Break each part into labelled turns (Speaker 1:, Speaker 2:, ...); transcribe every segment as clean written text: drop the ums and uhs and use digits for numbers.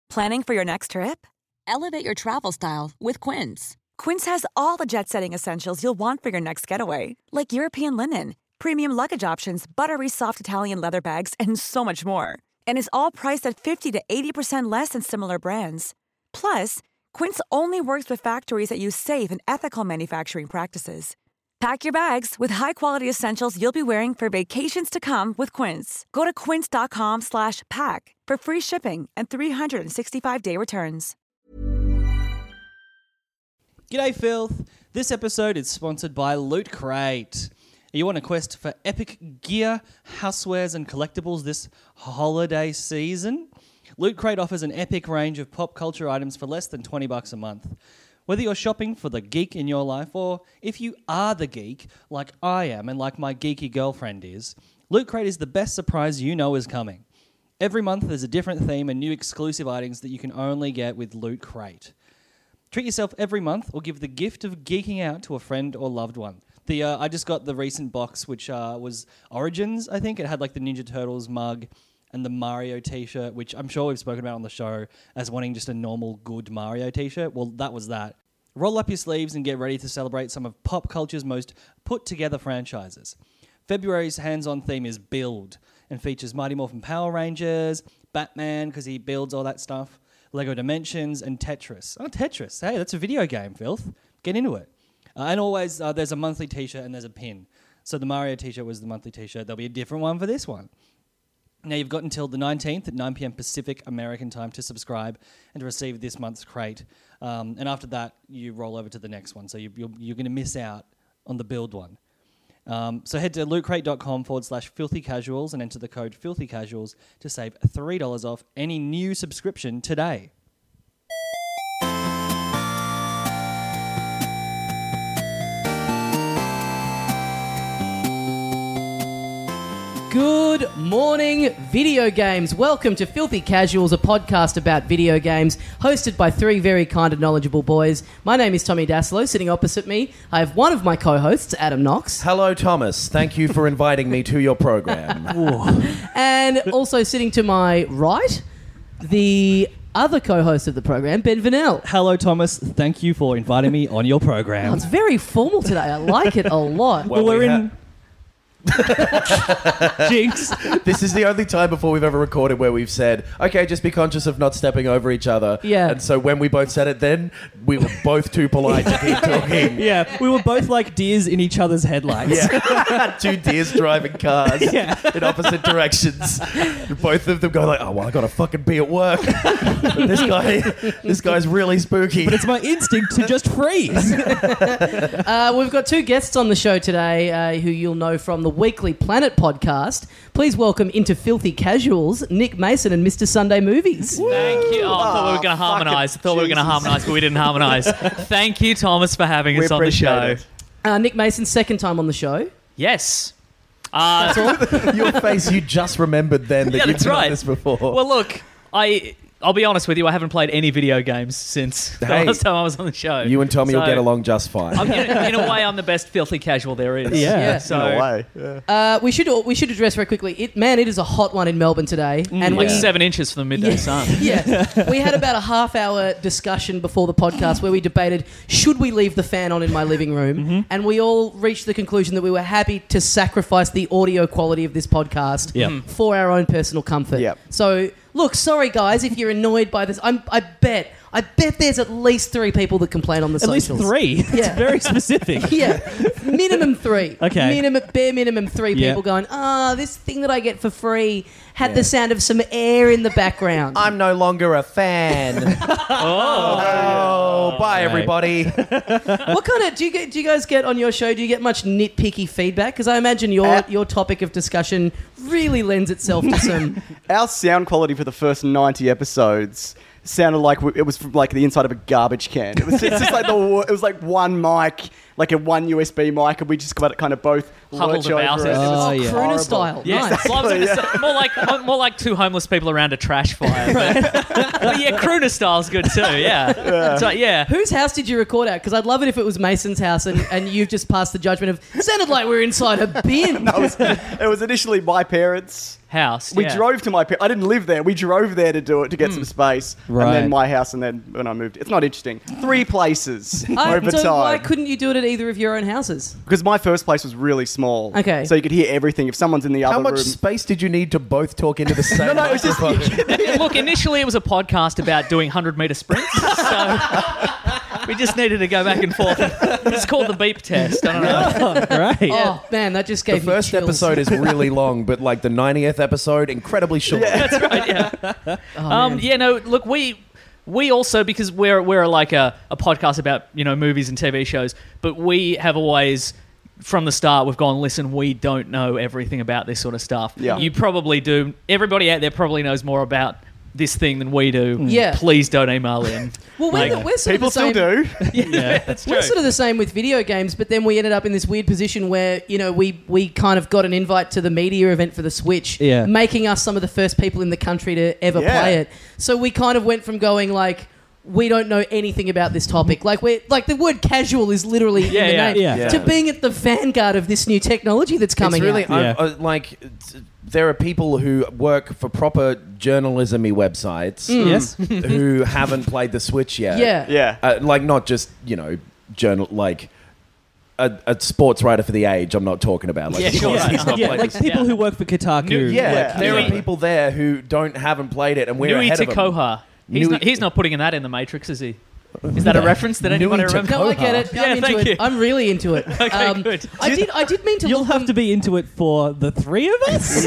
Speaker 1: Planning for your next trip?
Speaker 2: Elevate your travel style with Quince.
Speaker 1: Quince has all the jet-setting essentials you'll want for your next getaway, like European linen, premium luggage options, buttery soft Italian leather bags, and so much more. And is all priced at 50 to 80% less than similar brands. Plus, Quince only works with factories that use safe and ethical manufacturing practices. Pack your bags with high-quality essentials you'll be wearing for vacations to come with Quince. Go to quince.com/pack for free shipping and 365-day returns.
Speaker 3: G'day, Filth. This episode is sponsored by Loot Crate. Are you on a quest for epic gear, housewares, and collectibles this holiday season? Loot Crate offers an epic range of pop culture items for less than $20 a month. Whether you're shopping for the geek in your life or if you are the geek, like I am and like my geeky girlfriend is, Loot Crate is the best surprise you know is coming. Every month there's a different theme and new exclusive items that you can only get with Loot Crate. Treat yourself every month or give the gift of geeking out to a friend or loved one. I just got the recent box, which was Origins, I think. It had like the Ninja Turtles mug and the Mario t-shirt, which I'm sure we've spoken about on the show as wanting just a normal, good Mario t-shirt. Well, that was that. Roll up your sleeves and get ready to celebrate some of pop culture's most put-together franchises. February's hands-on theme is Build and features Mighty Morphin Power Rangers, Batman, because he builds all that stuff, Lego Dimensions, and Tetris. Oh, Tetris. Hey, that's a video game, Filth. Get into it. And always, there's a monthly t-shirt and there's a pin. So the Mario t-shirt was the monthly t-shirt. There'll be a different one for this one. Now, you've got until the 19th at 9 p.m. Pacific American time to subscribe and to receive this month's crate. And after that, you roll over to the next one. So you're going to miss out on the Build one. So head to lootcrate.com/filthycasuals and enter the code filthycasuals to save $3 off any new subscription today.
Speaker 4: Good morning, video games. Welcome to Filthy Casuals, a podcast about video games, hosted by three very kind and knowledgeable boys. My name is Tommy Daslow. Sitting opposite me, I have one of my co-hosts, Adam Knox.
Speaker 5: Hello, Thomas. Thank you for inviting me to your program.
Speaker 4: And also sitting to my right, the other co-host of the program, Ben Vanel.
Speaker 3: Hello, Thomas. Thank you for inviting me on your program.
Speaker 4: Oh, it's very formal today. I like it a lot.
Speaker 3: Well, we're in... Jinx.
Speaker 5: This is the only time before we've ever recorded where we've said, okay, just be conscious of not stepping over each other.
Speaker 4: Yeah.
Speaker 5: And so when we both said it then, we were both too polite to keep talking.
Speaker 3: Yeah, we were both like deers in each other's headlights.
Speaker 5: Yeah. Two deers driving cars in opposite directions. Both of them go like, oh, well, I gotta fucking be at work. This guy's really spooky.
Speaker 3: But it's my instinct to just freeze.
Speaker 4: We've got two guests on the show today who you'll know from the Weekly Planet podcast. Please welcome into Filthy Casuals, Nick Mason and Mr. Sunday Movies.
Speaker 6: Thank you. Oh, I thought we were going to harmonise. But we didn't harmonise. Thank you, Thomas, for having us on the show.
Speaker 4: Nick Mason, second time on the show.
Speaker 6: Yes.
Speaker 4: That's all.
Speaker 5: Your face, you just remembered then that you've done this before.
Speaker 6: Well, look, I'll be honest with you, I haven't played any video games since the last time I was on the show.
Speaker 5: You and Tommy will get along just fine.
Speaker 6: In a way, I'm the best filthy casual there is.
Speaker 4: Yeah.
Speaker 6: So,
Speaker 7: in a way. Yeah.
Speaker 4: We should address very quickly. It is a hot one in Melbourne today. And
Speaker 6: like 7 inches from the midday sun.
Speaker 4: Yeah. We had about a half-hour discussion before the podcast where we debated, should we leave the fan on in my living room?
Speaker 3: Mm-hmm.
Speaker 4: And we all reached the conclusion that we were happy to sacrifice the audio quality of this podcast for our own personal comfort.
Speaker 7: Yep.
Speaker 4: So... Look, sorry guys, if you're annoyed by this, I bet there's at least 3 people that complain on the socials.
Speaker 3: At least 3?
Speaker 4: Yeah.
Speaker 3: It's very specific.
Speaker 4: Yeah, minimum 3.
Speaker 3: Okay.
Speaker 4: Bare minimum 3 people going, this thing that I get for free had the sound of some air in the background.
Speaker 5: I'm no longer a fan. Bye everybody.
Speaker 4: What kind of do you guys get on your show? Do you get much nitpicky feedback? Because I imagine your topic of discussion really lends itself to some.
Speaker 7: Our sound quality for the first 90 episodes sounded like it was from like the inside of a garbage can. It was just like it was like one mic like a one USB mic, and we just got it kind of both
Speaker 6: Huddled
Speaker 7: lurch
Speaker 6: about
Speaker 7: over
Speaker 6: it.
Speaker 7: it.
Speaker 3: Oh,
Speaker 7: was
Speaker 3: yeah.
Speaker 4: Crooner
Speaker 7: horrible.
Speaker 4: style.
Speaker 6: Yeah,
Speaker 4: Nice.
Speaker 6: well, I was gonna say, more like two homeless people around a trash fire. But yeah, crooner style's good too. Yeah. So yeah.
Speaker 4: Whose house did you record at? Because I'd love it if it was Mason's house and you've just passed the judgment of, sounded like we were inside a bin.
Speaker 7: It was initially my parents'
Speaker 6: House.
Speaker 7: We
Speaker 6: yeah.
Speaker 7: drove to I didn't live there. We drove there to do it to get some space,
Speaker 3: Right.
Speaker 7: and then my house, and then when I moved, it's not interesting. 3 places over
Speaker 4: so why
Speaker 7: time.
Speaker 4: couldn't you do it at either of your own houses?
Speaker 7: Because my first place was really small.
Speaker 4: Okay.
Speaker 7: So you could hear everything. If someone's in the
Speaker 5: How
Speaker 7: other
Speaker 5: much
Speaker 7: room,
Speaker 5: space did you need to both talk into the same
Speaker 7: no, it's just
Speaker 5: microphone?
Speaker 6: Look, initially it was a podcast about doing 100-meter sprints, so we just needed to go back and forth. It's called the beep test. I don't know.
Speaker 3: Great.
Speaker 4: Oh, man, that just
Speaker 5: The
Speaker 4: gave me
Speaker 5: first
Speaker 4: chills.
Speaker 5: episode is really long, but like the 90th episode, incredibly short.
Speaker 6: That's right. Yeah.
Speaker 4: man.
Speaker 6: Yeah. No. Look, we also, because we're like a podcast about movies and TV shows, but we have always, from the start, we've gone, listen, we don't know everything about this sort of stuff.
Speaker 7: Yeah.
Speaker 6: You probably do. Everybody out there probably knows more about this thing than we do.
Speaker 4: Yeah.
Speaker 6: Please don't email in.
Speaker 4: Well,
Speaker 6: Like,
Speaker 4: we're sort
Speaker 7: people
Speaker 4: of the
Speaker 7: still
Speaker 4: same.
Speaker 7: do.
Speaker 6: yeah, that's true.
Speaker 4: We're sort of the same with video games, but then we ended up in this weird position where, we kind of got an invite to the media event for the Switch,
Speaker 3: Yeah.
Speaker 4: making us some of the first people in the country to ever
Speaker 7: Yeah.
Speaker 4: play it. So we kind of went from going like, we don't know anything about this topic. Like the word casual is literally in the name.
Speaker 3: yeah.
Speaker 4: To being at the vanguard of this new technology that's coming
Speaker 5: It's really
Speaker 4: out.
Speaker 3: Yeah.
Speaker 5: there are people who work for proper journalism-y websites
Speaker 3: Yes.
Speaker 5: who haven't played the Switch yet.
Speaker 4: Yeah.
Speaker 7: Yeah.
Speaker 5: Like not just journal like a sports writer for The Age. I'm not talking about like
Speaker 6: Yeah, sure.
Speaker 5: he's not
Speaker 3: Yeah,
Speaker 5: played
Speaker 3: like
Speaker 5: this.
Speaker 3: people who work for Kotaku.
Speaker 5: Yeah,
Speaker 3: like,
Speaker 5: there
Speaker 6: Yeah.
Speaker 5: are people there who haven't played it, and we're
Speaker 6: Nui
Speaker 5: ahead of them.
Speaker 6: Tekoha. He's not putting in that in the Matrix, is he? Is that a reference that anybody
Speaker 5: Nui
Speaker 6: remembers?
Speaker 4: No, I get it.
Speaker 6: Yeah,
Speaker 4: I'm into
Speaker 6: thank
Speaker 4: it.
Speaker 6: you.
Speaker 4: I'm really into it.
Speaker 6: Okay, good.
Speaker 4: I did mean to
Speaker 3: You'll
Speaker 4: look
Speaker 3: have
Speaker 4: them-
Speaker 3: to be into it for the 3 of us?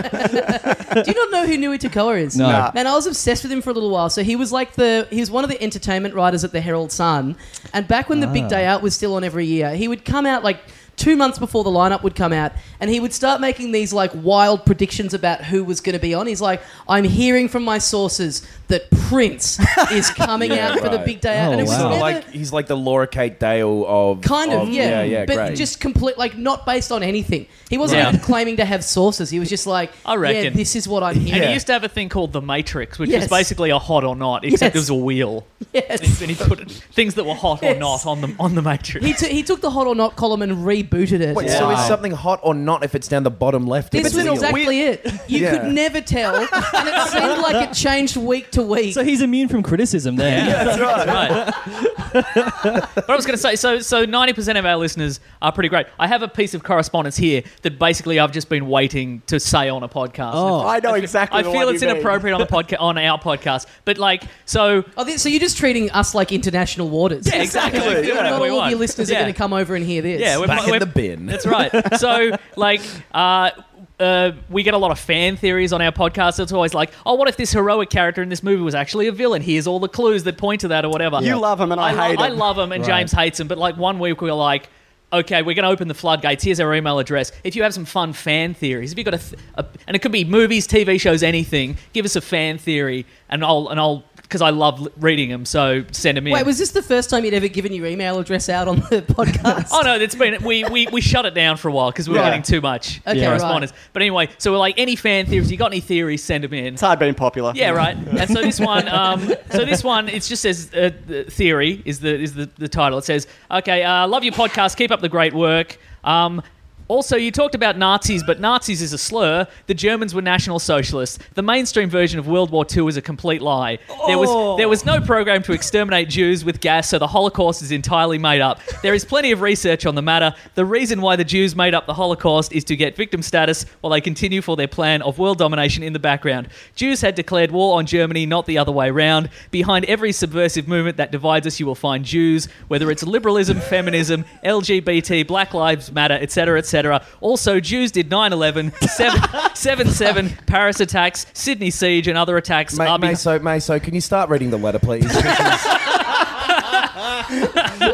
Speaker 4: Do you not know who Nui Tekoa is?
Speaker 3: No.
Speaker 7: Nah.
Speaker 4: Man, I was obsessed with him for a little while. So he was one of the entertainment writers at the Herald Sun. And back when the Big Day Out was still on every year, he would come out like 2 months before the lineup would come out, and he would start making these like wild predictions about who was going to be on. He's like, I'm hearing from my sources that Prince is coming out for the
Speaker 5: right.
Speaker 4: Big Day Out.
Speaker 3: Oh,
Speaker 4: and it was
Speaker 3: wow.
Speaker 4: never,
Speaker 5: He's like the Laura Kate Dale of
Speaker 4: kind of, yeah.
Speaker 5: yeah,
Speaker 4: but
Speaker 5: great.
Speaker 4: just complete, like not based on anything. He wasn't
Speaker 6: Yeah.
Speaker 4: even claiming to have sources. He was just like,
Speaker 6: I reckon.
Speaker 4: yeah, this is what I'm
Speaker 6: And
Speaker 4: hearing.
Speaker 6: he used to have a thing called The Matrix, which
Speaker 4: Yes.
Speaker 6: was basically a hot or not, except
Speaker 4: Yes.
Speaker 6: it was a wheel.
Speaker 4: Yes.
Speaker 6: And he put things that were hot
Speaker 4: Yes.
Speaker 6: or not on the Matrix.
Speaker 4: He took the hot or not column and rebooted it.
Speaker 5: Wait, so is something hot or not if it's down the bottom left of
Speaker 4: This
Speaker 5: the
Speaker 4: was
Speaker 5: wheel?
Speaker 4: exactly it. You
Speaker 5: Yeah.
Speaker 4: could never tell, and it seemed like it changed week to week.
Speaker 3: So he's immune from criticism there.
Speaker 6: Yeah, that's right. But I was going to say, so 90% of our listeners are pretty great. I have a piece of correspondence here that basically I've just been waiting to say on a podcast.
Speaker 3: Oh.
Speaker 7: I know exactly
Speaker 6: I
Speaker 7: the
Speaker 6: feel
Speaker 7: one
Speaker 6: it's
Speaker 7: you mean.
Speaker 6: inappropriate on the podcast, on our podcast, but like, so
Speaker 4: So you're just treating us like international waters.
Speaker 6: yeah, exactly.
Speaker 7: Exactly,
Speaker 6: Do whatever
Speaker 4: Not
Speaker 6: we
Speaker 4: all of
Speaker 6: want.
Speaker 4: your listeners are
Speaker 6: Yeah.
Speaker 4: going to come over and hear this.
Speaker 6: Yeah,
Speaker 5: Back in the bin.
Speaker 6: That's right. So, like, we get a lot of fan theories on our podcast. It's always like, oh, what if this heroic character in this movie was actually a villain? Here's all the clues that point to that or whatever.
Speaker 7: You love him and I hate him.
Speaker 6: I love him and
Speaker 3: Right.
Speaker 6: James hates him. But like 1 week we were like, okay, we're going to open the floodgates. Here's our email address. If you have some fun fan theories, if you've got and it could be movies, TV shows, anything, give us a fan theory and I'll because I love reading them, so send them in.
Speaker 4: Wait, was this the first time you'd ever given your email address out on the podcast?
Speaker 6: Oh no, it's been we shut it down for a while because we were
Speaker 4: Right.
Speaker 6: getting too much
Speaker 4: Okay,
Speaker 6: correspondence. But anyway, so we're like, any fan theories? You got any theories? Send them in.
Speaker 7: It's hard being popular.
Speaker 6: Yeah, right. And so this one, it just says the theory is the title. It says, okay, love your podcast, keep up the great work. Also, you talked about Nazis, but Nazis is a slur. The Germans were National Socialists. The mainstream version of World War II is a complete lie. There was no program to exterminate Jews with gas, so the Holocaust is entirely made up. There is plenty of research on the matter. The reason why the Jews made up the Holocaust is to get victim status while they continue for their plan of world domination in the background. Jews had declared war on Germany, not the other way round. Behind every subversive movement that divides us, you will find Jews, whether it's liberalism, feminism, LGBT, Black Lives Matter, etc., etc. Also, Jews did 9/11, 7/7, Paris attacks, Sydney siege, and other attacks.
Speaker 5: Meso, can you start reading the letter, please?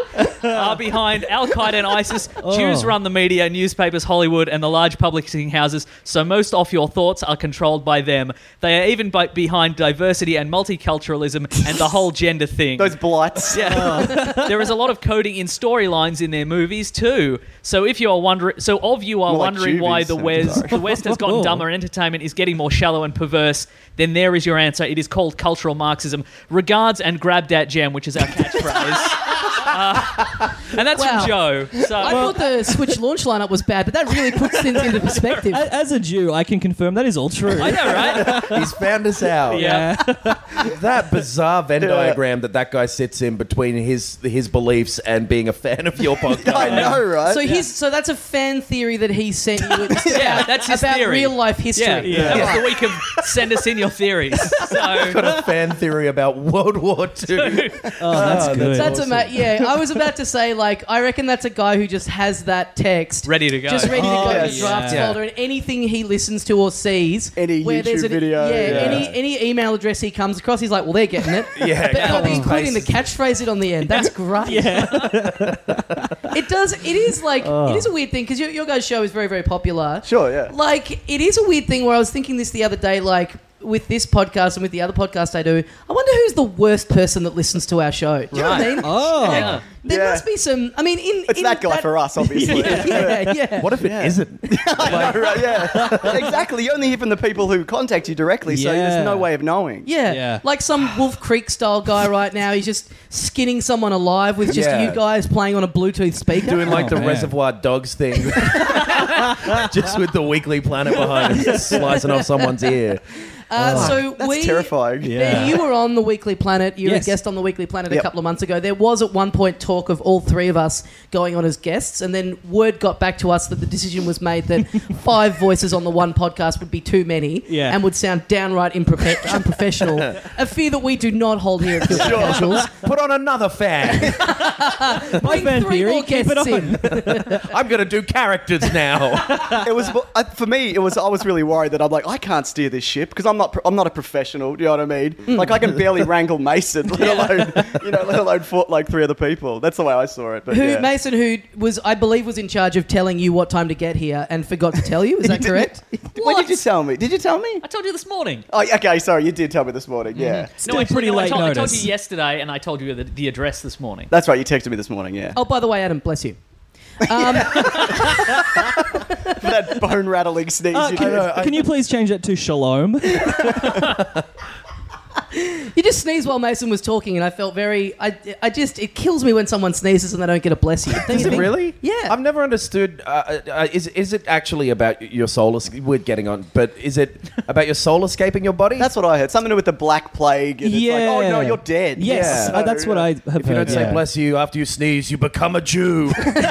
Speaker 6: are behind Al Qaeda and ISIS. Jews run the media, newspapers, Hollywood, and the large publishing houses. So most of your thoughts are controlled by them. They are even behind diversity and multiculturalism and the whole gender thing.
Speaker 7: Those blights.
Speaker 6: Yeah. There is a lot of coding in storylines in their movies too. So if you are wondering,
Speaker 7: More like
Speaker 6: wondering why
Speaker 7: Juvies.
Speaker 6: the West has gotten dumber and entertainment is getting more shallow and perverse, then there is your answer. It is called cultural Marxism. Regards and grab that gem, which is our catchphrase. And that's
Speaker 4: Wow.
Speaker 6: from Joe. So
Speaker 4: I thought the Switch launch lineup was bad, but that really puts things into perspective.
Speaker 3: As a Jew, I can confirm that is all true.
Speaker 6: I know, right?
Speaker 5: He's found us out.
Speaker 6: Yeah.
Speaker 5: That bizarre Venn diagram that guy sits in between his beliefs and being a fan of your podcast.
Speaker 7: I know, right?
Speaker 4: So that's a fan theory that he sent you. It's
Speaker 6: Yeah, that's his
Speaker 4: about
Speaker 6: theory.
Speaker 4: real life history.
Speaker 6: Yeah. That was the week of send us in your theories. So
Speaker 5: Got a fan theory about World War II.
Speaker 3: Oh, that's good.
Speaker 4: That's I was about to say, like, I reckon that's a guy who just has that text
Speaker 6: ready to go.
Speaker 4: just ready to go in
Speaker 7: yes.
Speaker 4: the drafts
Speaker 3: Yeah.
Speaker 4: folder, and anything he listens to or sees,
Speaker 7: Any
Speaker 4: where there's
Speaker 7: YouTube video, yeah.
Speaker 4: any email address he comes across, he's like, well, they're getting it.
Speaker 5: Yeah,
Speaker 4: But
Speaker 5: copy
Speaker 4: he's
Speaker 5: and
Speaker 4: putting the
Speaker 5: paste.
Speaker 4: catchphrase it on the end. That's great. It is a weird thing because your guys' show is very, very popular.
Speaker 7: Sure, yeah.
Speaker 4: Like, it is a weird thing where I was thinking this the other day, like, with this podcast and with the other podcast I do, I wonder who's the worst person that listens to our show. Do you know what I mean?
Speaker 3: Oh.
Speaker 6: Yeah.
Speaker 4: There
Speaker 7: Yeah.
Speaker 4: must be some. I mean,
Speaker 7: It's that guy for us, obviously.
Speaker 4: Yeah.
Speaker 5: What if it isn't?
Speaker 7: Right, yeah. Exactly. You only hear from the people who contact you directly, so
Speaker 3: Yeah.
Speaker 7: there's no way of knowing.
Speaker 4: Yeah.
Speaker 3: Yeah.
Speaker 4: Like some Wolf Creek style guy right now. He's just skinning someone alive with just
Speaker 5: Yeah.
Speaker 4: you guys playing on a Bluetooth speaker.
Speaker 5: Doing like the
Speaker 3: man.
Speaker 5: Reservoir Dogs thing. Just with the Weekly Planet behind him, slicing off someone's ear.
Speaker 4: So
Speaker 7: That's terrifying.
Speaker 3: Yeah.
Speaker 4: You were on the Weekly Planet. You were
Speaker 3: Yes.
Speaker 4: a guest on the Weekly Planet a
Speaker 7: Yep.
Speaker 4: couple of months ago. There was at one point talk of all three of us going on as guests, and then word got back to us that the decision was made that 5 voices on the one podcast would be too many
Speaker 3: Yeah.
Speaker 4: and would sound downright unprofessional. A fear that we do not hold here at Filthy Casuals.
Speaker 5: Put on another fan.
Speaker 3: My fan
Speaker 4: 3
Speaker 3: theory,
Speaker 4: more
Speaker 3: keep it
Speaker 4: guests
Speaker 3: on.
Speaker 4: in.
Speaker 5: I'm going to do characters now.
Speaker 7: It was for me. I was really worried that I'm like, I can't steer this ship because I'm not a professional. Do you know what I mean? Like I can barely wrangle Mason, let alone for like 3 other people. That's the way I saw it. But yeah.
Speaker 4: Mason, who was, I believe, was in charge of telling you what time to get here and forgot to tell you. Is that correct?
Speaker 7: When did you tell me? Did you tell me?
Speaker 6: I told you this morning.
Speaker 7: Oh, okay. Sorry, you did tell me this morning. Yeah,
Speaker 3: Still
Speaker 6: actually,
Speaker 3: pretty late
Speaker 6: I told
Speaker 3: notice.
Speaker 6: you yesterday, and I told you the address this morning.
Speaker 7: that's right. You texted me this morning. Yeah,
Speaker 4: Oh, by the way, Adam, bless you.
Speaker 7: for that bone rattling sneeze. You did.
Speaker 3: Can you please change that to shalom?
Speaker 4: You just sneezed while Mason was talking, and I felt very. It kills me when someone sneezes and they don't get a bless you. Don't
Speaker 5: Is
Speaker 4: you
Speaker 5: it
Speaker 4: think?
Speaker 5: really?
Speaker 4: Yeah.
Speaker 5: I've never understood. Is it actually about your soul? We're getting on, but is it about your soul escaping your body?
Speaker 7: That's what I heard. Something to do with the Black Plague. And it's like, oh no, you're dead.
Speaker 3: Yes,
Speaker 7: Yeah.
Speaker 3: that's what I have heard.
Speaker 5: If you don't say
Speaker 3: yeah.
Speaker 5: bless you after you sneeze, you become a Jew.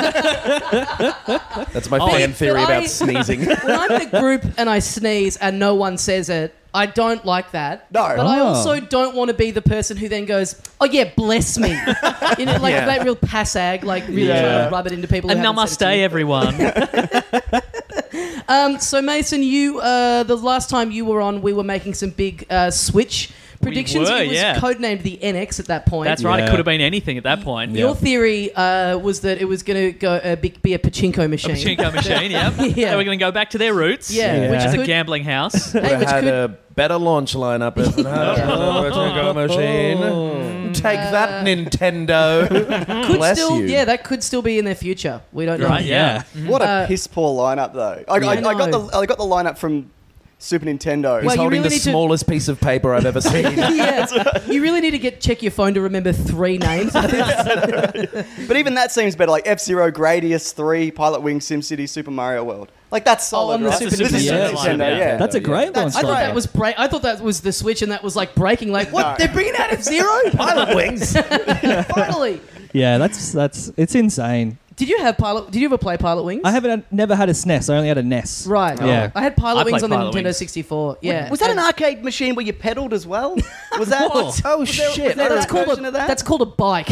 Speaker 5: That's my fan
Speaker 4: but
Speaker 5: theory
Speaker 4: I-
Speaker 5: about sneezing.
Speaker 4: When I'm in a group and I sneeze and no one says it, I don't like that.
Speaker 7: No.
Speaker 4: But I
Speaker 3: Oh.
Speaker 4: also don't want to be the person who then goes, "Oh yeah, bless me," you know, like
Speaker 5: Yeah.
Speaker 4: that real passag, like really trying to rub it into people.
Speaker 6: And
Speaker 4: who haven't said it to
Speaker 6: namaste,
Speaker 4: you.
Speaker 6: everyone.
Speaker 4: So Mason, you the last time you were on, we were making some big Switch predictions.
Speaker 6: were,
Speaker 4: it was
Speaker 6: yeah.
Speaker 4: codenamed the NX at that point.
Speaker 6: That's right. It
Speaker 3: Yeah.
Speaker 6: could have been anything at that point.
Speaker 4: Your theory was that it was going to go be a pachinko machine.
Speaker 6: Pachinko machine, yeah.
Speaker 4: Yeah.
Speaker 6: So we're going to go back to their roots,
Speaker 4: Yeah,
Speaker 6: which is a
Speaker 4: could-
Speaker 6: gambling house.
Speaker 4: Hey, which
Speaker 5: had
Speaker 4: could,
Speaker 5: a better launch lineup if it had a Pachinko machine. Take that, Nintendo.
Speaker 4: could
Speaker 5: Bless
Speaker 4: still,
Speaker 5: you.
Speaker 4: yeah, that could still be in their future. We don't know.
Speaker 6: Right, yeah.
Speaker 7: What a piss poor lineup, though. I got the lineup from Super Nintendo.
Speaker 5: He's
Speaker 4: Well, you
Speaker 5: holding
Speaker 4: really
Speaker 5: the
Speaker 4: need to-
Speaker 5: smallest piece of paper I've ever seen.
Speaker 4: Yeah, you really need to check your phone to remember 3 names.
Speaker 7: But even that seems better. Like F-Zero, Gradius 3, Pilot Wings, SimCity, Super Mario World. Like that's solid.
Speaker 4: on the
Speaker 7: right?
Speaker 4: Super
Speaker 7: This is
Speaker 6: Nintendo.
Speaker 7: Super Nintendo. Yeah.
Speaker 3: That's a great launch.
Speaker 4: I thought
Speaker 3: lineup.
Speaker 4: that was I thought that was the Switch, and that was like breaking. Like, what? They're bringing out F-Zero?
Speaker 5: Pilot Wings.
Speaker 4: Finally.
Speaker 3: Yeah, that's it's insane.
Speaker 4: Did you ever play Pilot Wings?
Speaker 3: I haven't never had a SNES. I only had a NES.
Speaker 4: Right.
Speaker 3: Yeah.
Speaker 4: I had Pilot
Speaker 6: I
Speaker 4: Wings
Speaker 6: played
Speaker 4: on the
Speaker 6: Pilot
Speaker 4: Nintendo
Speaker 6: Wings.
Speaker 4: 64. Yeah.
Speaker 7: Was that an arcade machine where you pedaled as well? Was that?
Speaker 5: Oh shit!
Speaker 4: That's called a bike.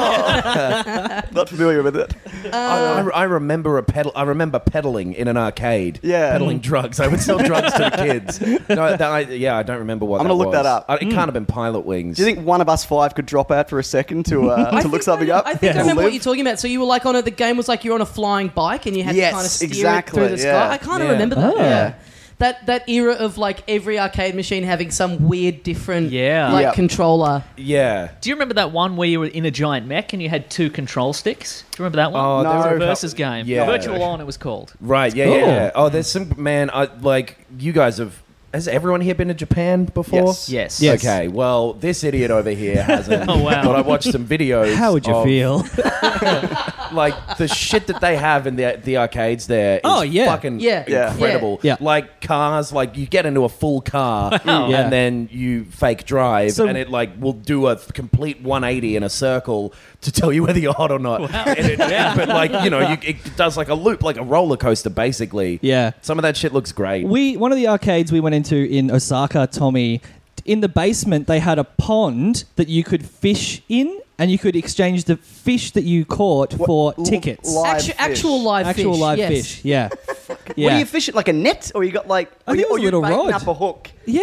Speaker 7: Not familiar with it.
Speaker 5: I remember I remember pedaling in an arcade.
Speaker 7: Yeah.
Speaker 5: Pedaling drugs. I would sell drugs to the kids. No, I don't remember what.
Speaker 7: I'm gonna look
Speaker 5: was.
Speaker 7: that up.
Speaker 5: It can't have been Pilot Wings.
Speaker 7: Do you think one of us 5 could drop out for a second to look something up?
Speaker 4: I think I
Speaker 7: Or
Speaker 4: remember what
Speaker 7: live?
Speaker 4: you're talking about. So you were like the game was like you're on a flying bike and you had to
Speaker 7: Yes,
Speaker 4: kind of steer
Speaker 7: exactly,
Speaker 4: it through the sky.
Speaker 7: yeah.
Speaker 4: I kind of
Speaker 5: Yeah.
Speaker 4: remember that.
Speaker 3: Oh.
Speaker 4: Yeah. That era of like every arcade machine having some weird different
Speaker 6: Yeah.
Speaker 7: Yep.
Speaker 4: controller.
Speaker 5: Yeah.
Speaker 6: Do you remember that one where you were in a giant mech and you had 2 control sticks? Do you remember that one?
Speaker 5: Oh,
Speaker 7: No.
Speaker 6: It was a
Speaker 7: there was
Speaker 6: versus game.
Speaker 5: Yeah.
Speaker 6: Virtual On, it was called.
Speaker 5: Right. Yeah.
Speaker 3: Cool.
Speaker 5: Yeah. Oh, there's some man. You guys have. Has everyone here been to Japan before?
Speaker 7: Yes.
Speaker 6: Yes.
Speaker 3: Yes.
Speaker 5: Okay, well, this idiot over here hasn't.
Speaker 6: Oh, wow.
Speaker 5: But I watched some videos.
Speaker 3: How would you
Speaker 5: of,
Speaker 3: feel?
Speaker 5: Like the shit that they have in the arcades there is
Speaker 3: Oh, yeah.
Speaker 5: fucking
Speaker 4: Yeah.
Speaker 7: Yeah.
Speaker 5: incredible.
Speaker 3: Yeah.
Speaker 5: Like cars, like you get into a full car
Speaker 3: Yeah.
Speaker 5: and then you fake drive
Speaker 3: So-
Speaker 5: and it like will do a complete 180 in a circle to tell you whether you're hot or not. And but like, it does like a loop, like a roller coaster basically.
Speaker 3: Yeah.
Speaker 5: Some of that shit looks great.
Speaker 3: One of the arcades we went into in Osaka, Tommy, in the basement they had a pond that you could fish in, and you could exchange the fish that you caught for tickets.
Speaker 7: live fish.
Speaker 4: Actual live
Speaker 3: Actual
Speaker 4: fish.
Speaker 3: live
Speaker 4: yes.
Speaker 3: fish. Yeah.
Speaker 7: What do you fish it like a net, or you got like?
Speaker 3: I think it was a
Speaker 7: you
Speaker 3: little
Speaker 7: baiting
Speaker 3: rod.
Speaker 7: up a hook.
Speaker 3: Yeah.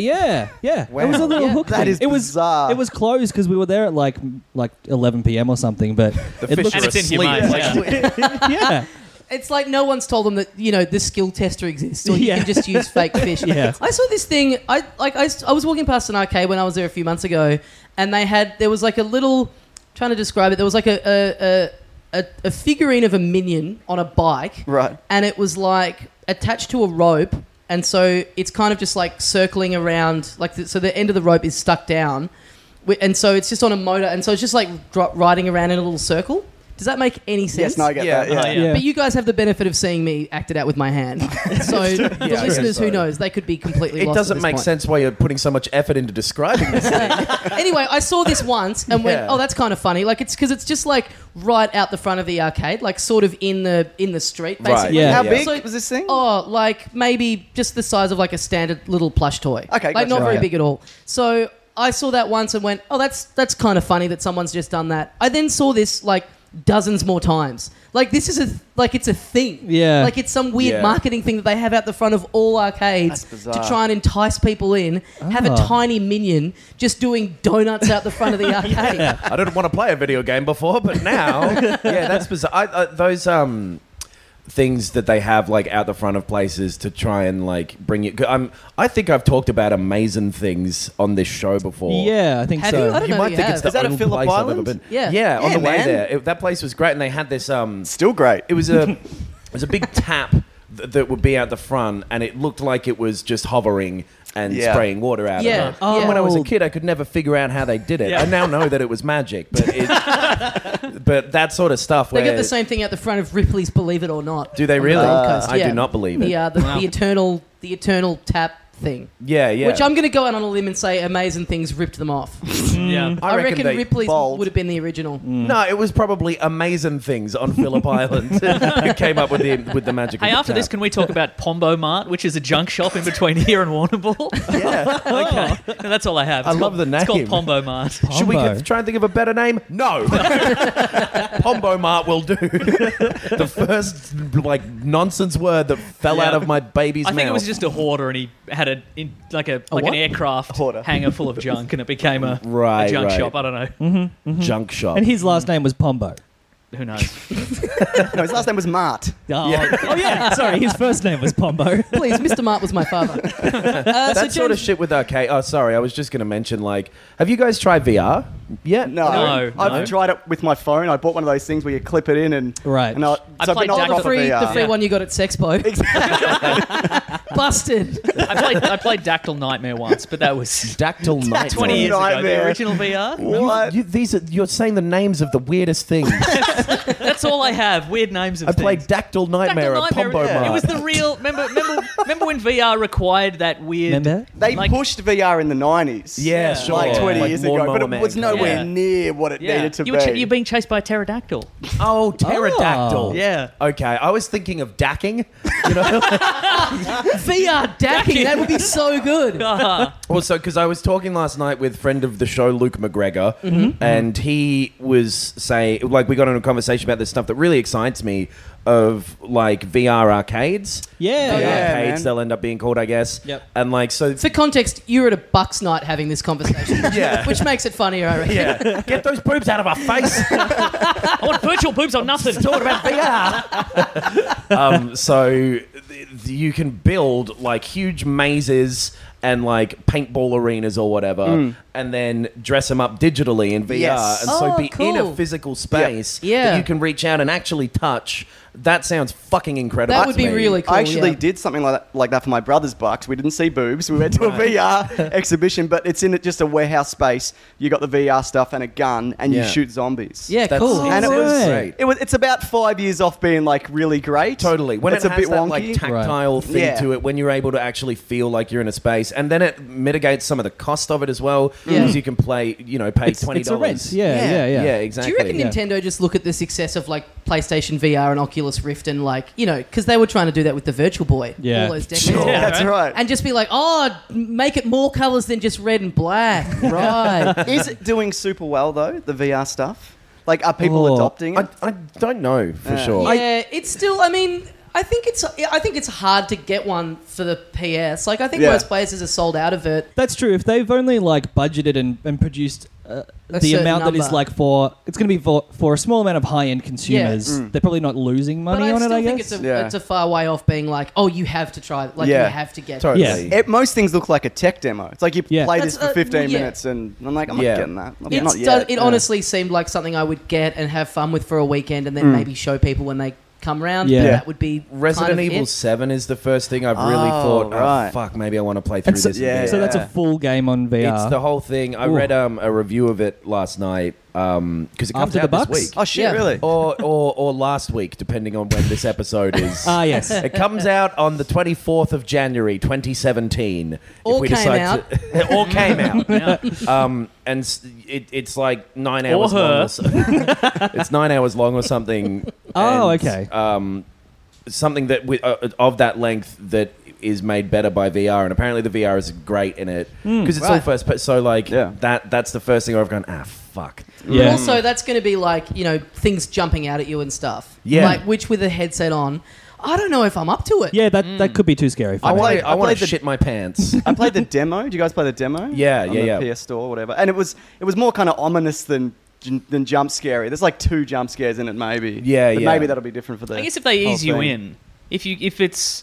Speaker 3: It was a little
Speaker 4: Yeah.
Speaker 3: hook.
Speaker 7: That
Speaker 3: thing.
Speaker 7: is
Speaker 3: it was
Speaker 7: bizarre.
Speaker 3: It was closed because we were there at like 11 p.m. or something. But
Speaker 5: The
Speaker 3: it
Speaker 5: fish
Speaker 3: looked-
Speaker 6: And
Speaker 5: are
Speaker 6: it's
Speaker 5: asleep.
Speaker 6: inhumane.
Speaker 5: Like,
Speaker 6: Yeah.
Speaker 3: yeah.
Speaker 4: It's like no one's told them that the skill tester exists, or you
Speaker 3: Yeah.
Speaker 4: can just use fake fish.
Speaker 3: Yeah.
Speaker 4: I saw this thing. I was walking past an arcade when I was there a few months ago, and there was like a little, trying to describe it. There was like a figurine of a minion on a bike,
Speaker 7: Right.
Speaker 4: and it was like attached to a rope, and so it's kind of just like circling around, so the end of the rope is stuck down, and so it's just on a motor, and so it's just like riding around in a little circle. Does that make any sense?
Speaker 7: Yes, no, I get
Speaker 5: Yeah.
Speaker 7: that. Yeah.
Speaker 6: Oh, yeah.
Speaker 3: Yeah.
Speaker 4: But you guys have the benefit of seeing me act it out with my hand. So
Speaker 5: I
Speaker 4: the
Speaker 5: guess
Speaker 4: listeners,
Speaker 5: so.
Speaker 4: who knows, they could be completely
Speaker 5: it
Speaker 4: lost.
Speaker 5: doesn't
Speaker 4: at this
Speaker 5: make
Speaker 4: point.
Speaker 5: sense why you're putting so much effort into describing this thing.
Speaker 4: Anyway, I saw this once and went,
Speaker 5: Yeah.
Speaker 4: "Oh, that's kind of funny." Like it's because it's just like right out the front of the arcade, like sort of in the street,
Speaker 5: Right.
Speaker 4: basically.
Speaker 3: Yeah.
Speaker 7: How
Speaker 5: Yeah.
Speaker 7: big
Speaker 4: So-
Speaker 7: was this thing?
Speaker 4: Oh, like maybe just the size of like a standard little plush toy.
Speaker 7: Okay,
Speaker 4: like not
Speaker 7: gotcha.
Speaker 4: very
Speaker 7: Right.
Speaker 4: big at all. So I saw that once and went, "Oh, that's kind of funny that someone's just done that." I then saw this like dozens more times. Like this is it's a thing.
Speaker 3: Yeah.
Speaker 4: Like it's some weird
Speaker 5: Yeah.
Speaker 4: marketing thing that they have out the front of all arcades
Speaker 7: That's bizarre.
Speaker 4: to try and entice people in. Have a
Speaker 3: Oh.
Speaker 4: tiny minion just doing donuts out the front of the arcade.
Speaker 5: I didn't want to play a video game before, but now, yeah, that's bizarre. Those things that they have like out the front of places to try and like bring you. I think I've talked about amazing things on this show before.
Speaker 3: Yeah, I think
Speaker 4: Have
Speaker 3: so.
Speaker 4: you? I don't know
Speaker 5: might
Speaker 4: you
Speaker 5: think
Speaker 4: have.
Speaker 5: it's the
Speaker 7: Is that a
Speaker 5: only
Speaker 7: Phillip
Speaker 5: place I've ever
Speaker 7: Island?
Speaker 5: been.
Speaker 4: Yeah.
Speaker 5: Yeah, on
Speaker 7: Yeah,
Speaker 5: the way
Speaker 7: man.
Speaker 5: there, that place was great, and they had this.
Speaker 7: Still great.
Speaker 5: It was a big tap that would be out the front, and it looked like it was just hovering and
Speaker 7: Yeah.
Speaker 5: spraying water out
Speaker 4: Yeah.
Speaker 5: of it.
Speaker 4: Oh.
Speaker 5: And when I was a kid, I could never figure out how they did it.
Speaker 6: Yeah.
Speaker 5: I now know that it was magic, but but that sort of stuff.
Speaker 4: They
Speaker 5: Where
Speaker 4: get the same thing out the front of Ripley's Believe It or Not.
Speaker 5: Do they
Speaker 4: on the
Speaker 5: really?
Speaker 4: Gold Coast,
Speaker 5: I
Speaker 4: yeah.
Speaker 5: do not believe it.
Speaker 4: The eternal tap thing.
Speaker 5: Yeah, yeah.
Speaker 4: Which I'm going to go out on a limb and say Amazing Things ripped them off.
Speaker 6: Yeah.
Speaker 5: I reckon they-
Speaker 4: Ripley's
Speaker 7: Bold.
Speaker 4: would have been the original.
Speaker 5: No, it was probably Amazing Things on Phillip Island who came up with the magic.
Speaker 6: Hey,
Speaker 5: of the
Speaker 6: after this,
Speaker 5: tap.
Speaker 6: can we talk about Pombo Mart, which is a junk shop in between here and Warrnambool?
Speaker 7: Yeah.
Speaker 6: Okay. No, that's all I have.
Speaker 5: I
Speaker 6: It's
Speaker 5: love
Speaker 6: called-
Speaker 5: the name.
Speaker 6: It's called Pombo Mart.
Speaker 5: Should we
Speaker 3: Pombo.
Speaker 5: try and think of a better name? No. Pombo Mart will do. The first like nonsense word that fell
Speaker 6: Yeah.
Speaker 5: out of my baby's
Speaker 6: I think
Speaker 5: mouth.
Speaker 6: it was just a hoarder, and he had an
Speaker 4: what?
Speaker 6: aircraft
Speaker 7: Hoarder.
Speaker 6: hanger full of junk, and it became a
Speaker 5: Right,
Speaker 6: junk
Speaker 5: right.
Speaker 6: shop. I don't know.
Speaker 5: junk shop.
Speaker 3: And his last name was Pombo.
Speaker 6: Who knows?
Speaker 7: No, his last name was Mart.
Speaker 3: Oh yeah. Sorry, his first name was Pombo.
Speaker 4: Please, Mr. Mart was my father.
Speaker 5: that sort of shit with arcade. Oh, sorry, I was just going to mention. Like, have you guys tried VR? Yeah.
Speaker 7: No,
Speaker 6: No,
Speaker 7: I've
Speaker 6: no.
Speaker 7: tried it with my phone. I bought one of those things where you clip it in and
Speaker 3: Right.
Speaker 7: And I
Speaker 6: I
Speaker 7: so I've
Speaker 6: played
Speaker 7: been on
Speaker 6: Dagger
Speaker 7: top of
Speaker 4: The
Speaker 7: VR.
Speaker 4: free
Speaker 6: Yeah.
Speaker 4: one you got at Sexpo. Busted.
Speaker 6: I played Dactyl Nightmare once, but that was
Speaker 5: Dactyl Nightmare.
Speaker 6: 20 years ago. The
Speaker 7: Nightmare.
Speaker 6: original VR.
Speaker 7: What?
Speaker 5: You're saying the names of the weirdest things.
Speaker 6: That's all I have. Weird names of
Speaker 5: I
Speaker 6: things.
Speaker 5: played Dactyl Nightmare
Speaker 6: Dactyl
Speaker 5: at Pombo
Speaker 6: Nightmare.
Speaker 5: Mart.
Speaker 6: It was the real. Remember when VR required that weird?
Speaker 3: Remember?
Speaker 7: They
Speaker 6: Like-
Speaker 7: pushed VR in the 90s.
Speaker 5: Yeah,
Speaker 6: Yeah.
Speaker 5: sure.
Speaker 7: Like 20 years ago.
Speaker 5: Lawnmower
Speaker 7: But it
Speaker 5: Man
Speaker 7: was no nowhere near what it needed to be.
Speaker 6: You're being chased by a pterodactyl.
Speaker 5: Oh, pterodactyl.
Speaker 6: Yeah.
Speaker 5: Okay, I was thinking of dacking. You know,
Speaker 4: VR dacking, that would be so good.
Speaker 5: also because I was talking last night with friend of the show Luke McGregor, and he was saying, like, we got into a conversation about this stuff that really excites me. Of like VR arcades,
Speaker 3: Yeah.
Speaker 5: VR
Speaker 7: Yeah,
Speaker 5: arcades.
Speaker 7: man.
Speaker 5: They'll end up being called, I guess.
Speaker 3: Yep.
Speaker 5: And like so.
Speaker 4: For context, you're at a Bucks night having this conversation,
Speaker 5: Yeah.
Speaker 4: which makes it funnier, I reckon.
Speaker 5: Yeah, get those boobs out of our face.
Speaker 6: I want virtual boobs or nothing.
Speaker 5: Talking about VR. So you can build like huge mazes and like paintball arenas or whatever, and then dress them up digitally in VR,
Speaker 7: Yes.
Speaker 5: and so
Speaker 4: Oh,
Speaker 5: be in a
Speaker 4: cool.
Speaker 5: physical space
Speaker 4: Yeah.
Speaker 5: that you can reach out and actually touch. That sounds fucking incredible.
Speaker 4: That would
Speaker 5: to
Speaker 4: be
Speaker 5: me.
Speaker 4: really cool.
Speaker 7: I actually
Speaker 4: yeah.
Speaker 7: did something like that for my brother's Bucks. We didn't see boobs. We went to a VR exhibition, but it's in just a warehouse space. You got the VR stuff and a gun, and you
Speaker 5: Yeah.
Speaker 7: shoot zombies.
Speaker 4: Yeah,
Speaker 5: That's
Speaker 4: cool.
Speaker 7: And it was
Speaker 5: great.
Speaker 7: It's about 5 years off being like really great.
Speaker 5: Totally. When
Speaker 7: it's
Speaker 5: it
Speaker 7: a
Speaker 5: has
Speaker 7: bit
Speaker 5: that
Speaker 7: wonky.
Speaker 5: like tactile thing
Speaker 7: Yeah.
Speaker 5: to it, when you're able to actually feel like you're in a space, and then it mitigates some of the cost of it as well,
Speaker 4: Yeah.
Speaker 5: because you can pay $20.
Speaker 3: It's a rent. Yeah.
Speaker 5: Yeah,
Speaker 4: Do
Speaker 5: exactly.
Speaker 4: you reckon Nintendo just look at the success of like PlayStation VR and Oculus Rift and like, because they were trying to do that with the Virtual Boy
Speaker 3: Yeah.
Speaker 4: all those decades
Speaker 7: Sure.
Speaker 4: ago.
Speaker 7: That's right.
Speaker 4: And just be like, make it more colours than just red and black. Right.
Speaker 7: Is it doing super well though, the VR stuff? Like, are people
Speaker 3: Oh,
Speaker 7: adopting it?
Speaker 5: I don't know for sure.
Speaker 4: Yeah, it's still, I think it's hard to get one for the PS. Like, I think
Speaker 7: Yeah.
Speaker 4: most places are sold out of it.
Speaker 3: That's true. If they've only like budgeted and produced the
Speaker 4: certain
Speaker 3: amount that is
Speaker 4: number.
Speaker 3: like it's going to be for a small amount of high end consumers, they're probably not losing
Speaker 4: But
Speaker 3: money
Speaker 4: I
Speaker 3: on it.
Speaker 4: still
Speaker 3: I
Speaker 4: think
Speaker 3: guess.
Speaker 7: Yeah.
Speaker 4: it's a far way off being like, oh, you have to try it. Like,
Speaker 7: Yeah.
Speaker 4: you have to get
Speaker 5: Totally.
Speaker 4: it.
Speaker 3: Yeah.
Speaker 7: Most things look like a tech demo. It's like you
Speaker 3: Yeah.
Speaker 7: play
Speaker 4: That's,
Speaker 7: this for 15
Speaker 4: yeah.
Speaker 7: minutes, and I'm like, I'm
Speaker 5: Yeah.
Speaker 7: not getting that. I'm
Speaker 4: It
Speaker 7: not yet.
Speaker 4: It honestly seemed like something I would get and have fun with for a weekend and then maybe show people when they come round.
Speaker 3: Yeah.
Speaker 4: But that would be
Speaker 5: Resident
Speaker 4: kind of
Speaker 5: Evil
Speaker 4: it.
Speaker 5: 7 is the first thing I've really
Speaker 7: Oh,
Speaker 5: thought,
Speaker 7: right.
Speaker 5: fuck, maybe I want to play through
Speaker 3: And so,
Speaker 5: this.
Speaker 7: yeah,
Speaker 5: again.
Speaker 3: so that's a
Speaker 7: Yeah.
Speaker 3: full game on VR.
Speaker 5: It's the whole thing. I
Speaker 3: Ooh.
Speaker 5: read a review of it last night because it comes
Speaker 3: After the
Speaker 5: out this
Speaker 3: Bucks?
Speaker 5: week.
Speaker 7: Oh shit,
Speaker 4: Yeah.
Speaker 7: really?
Speaker 5: Or last week, depending on when this episode is.
Speaker 3: yes.
Speaker 5: It comes out on the 24th of January, 2017.
Speaker 4: All came out.
Speaker 5: It all came out. And it's like 9 hours
Speaker 6: Or
Speaker 5: long.
Speaker 6: her.
Speaker 5: Or so. It's 9 hours long or something.
Speaker 3: Oh,
Speaker 5: And,
Speaker 3: okay.
Speaker 5: something that of that length that is made better by VR, and apparently the VR is great in it because it's all
Speaker 4: Right.
Speaker 5: first. So like
Speaker 7: Yeah.
Speaker 5: that's the first thing I've gone. Fuck.
Speaker 3: Yeah.
Speaker 4: Also, that's going to be like, things jumping out at you and stuff.
Speaker 5: Yeah.
Speaker 4: Like, which with a headset on, I don't know if I'm up to it.
Speaker 3: Yeah, that could be too scary for
Speaker 5: I
Speaker 3: me.
Speaker 5: want
Speaker 7: I
Speaker 5: to
Speaker 7: played the-
Speaker 5: shit my pants.
Speaker 7: I played the demo. Do you guys play the demo?
Speaker 5: Yeah,
Speaker 7: On
Speaker 5: yeah,
Speaker 7: the
Speaker 5: yeah.
Speaker 7: PS Store or whatever. And it was more kind of ominous than jump scary. There's like 2 jump scares in it, maybe.
Speaker 5: Yeah,
Speaker 7: But
Speaker 5: yeah.
Speaker 7: maybe that'll be different for the.
Speaker 6: I guess if they
Speaker 7: whole
Speaker 6: ease you
Speaker 7: thing.
Speaker 6: in, if it's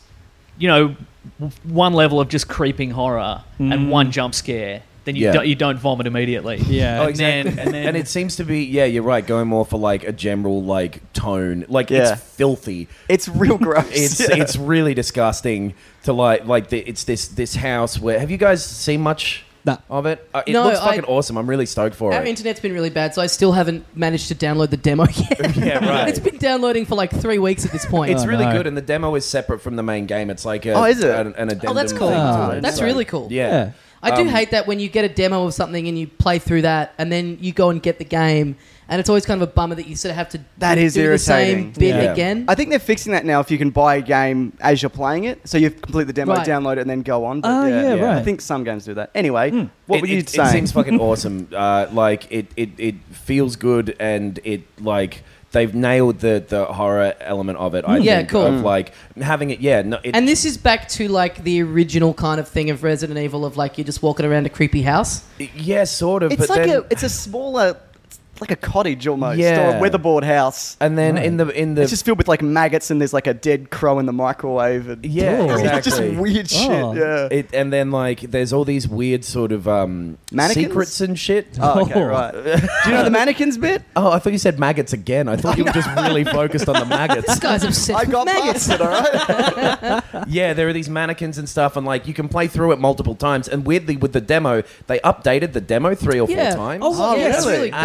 Speaker 6: one level of just creeping horror and one jump scare, then
Speaker 5: Yeah.
Speaker 6: you don't vomit immediately.
Speaker 3: Yeah.
Speaker 5: Oh,
Speaker 6: And then-
Speaker 5: exactly.
Speaker 6: and then-
Speaker 5: it seems to be, yeah, you're right, going more for like a general like tone. Like
Speaker 7: Yeah.
Speaker 5: it's filthy.
Speaker 7: It's real gross.
Speaker 5: It's really disgusting to it's this house where have you guys seen much
Speaker 3: Nah.
Speaker 5: of it? It
Speaker 4: No,
Speaker 5: looks fucking awesome. I'm really stoked for
Speaker 4: Our
Speaker 5: it.
Speaker 4: internet's been really bad, so I still haven't managed to download the demo yet.
Speaker 5: Yeah, right.
Speaker 4: It's been downloading for like 3 weeks at this point.
Speaker 5: It's
Speaker 3: Oh,
Speaker 5: really
Speaker 3: no.
Speaker 5: good, and the demo is separate from the main game. It's like
Speaker 7: Oh, is it?
Speaker 5: an addendum.
Speaker 4: Oh, that's cool.
Speaker 5: thing to
Speaker 3: Oh,
Speaker 5: it.
Speaker 4: That's
Speaker 5: So,
Speaker 4: really cool.
Speaker 5: Yeah.
Speaker 4: I do hate that when you get a demo of something and you play through that and then you go and get the game, and it's always kind of a bummer that you sort of have to
Speaker 7: That is
Speaker 4: do the same
Speaker 7: irritating.
Speaker 4: bit
Speaker 5: Yeah.
Speaker 4: again.
Speaker 7: I think they're fixing that now. If you can buy a game as you're playing it, so you complete the demo,
Speaker 4: Right.
Speaker 7: download it, and then go on. But
Speaker 3: Oh, yeah, right.
Speaker 7: I think some games do that. Anyway, what were you
Speaker 5: It
Speaker 7: saying?
Speaker 5: seems fucking awesome. Like it feels good, and it like they've nailed the horror element of it. I
Speaker 4: Yeah,
Speaker 5: think
Speaker 4: cool.
Speaker 5: of like having it. Yeah, no, it,
Speaker 4: And this is back to like the original kind of thing of Resident Evil of like you're just walking around a creepy house.
Speaker 5: yeah, sort of.
Speaker 7: It's
Speaker 5: but
Speaker 7: like
Speaker 5: then,
Speaker 7: it's a smaller, it's like a cottage almost,
Speaker 5: Yeah.
Speaker 7: or a weatherboard house.
Speaker 5: and then in the
Speaker 7: It's just filled with like maggots, and there's like a dead crow in the microwave. And
Speaker 5: yeah,
Speaker 3: Oh.
Speaker 5: exactly.
Speaker 7: It's just weird shit.
Speaker 3: Oh.
Speaker 7: Yeah.
Speaker 5: And then like there's all these weird sort of
Speaker 7: Mannequins?
Speaker 5: secrets and shit.
Speaker 7: Oh, okay,
Speaker 3: Oh.
Speaker 7: right. Do you know the mannequins bit?
Speaker 5: Oh, I thought you said maggots again. I thought you were just really focused on the maggots.
Speaker 4: This guy's obsessed
Speaker 7: I
Speaker 4: with
Speaker 7: got
Speaker 4: maggots.
Speaker 7: past it, all right?
Speaker 5: Yeah, there are these mannequins and stuff, and like you can play through it multiple times. And weirdly, with the demo, they updated the demo 3 or 4
Speaker 4: Yeah.
Speaker 5: times.
Speaker 3: Oh,
Speaker 7: Oh,
Speaker 4: yeah, that's
Speaker 7: really?
Speaker 4: really that's
Speaker 5: Added
Speaker 4: cool.
Speaker 5: more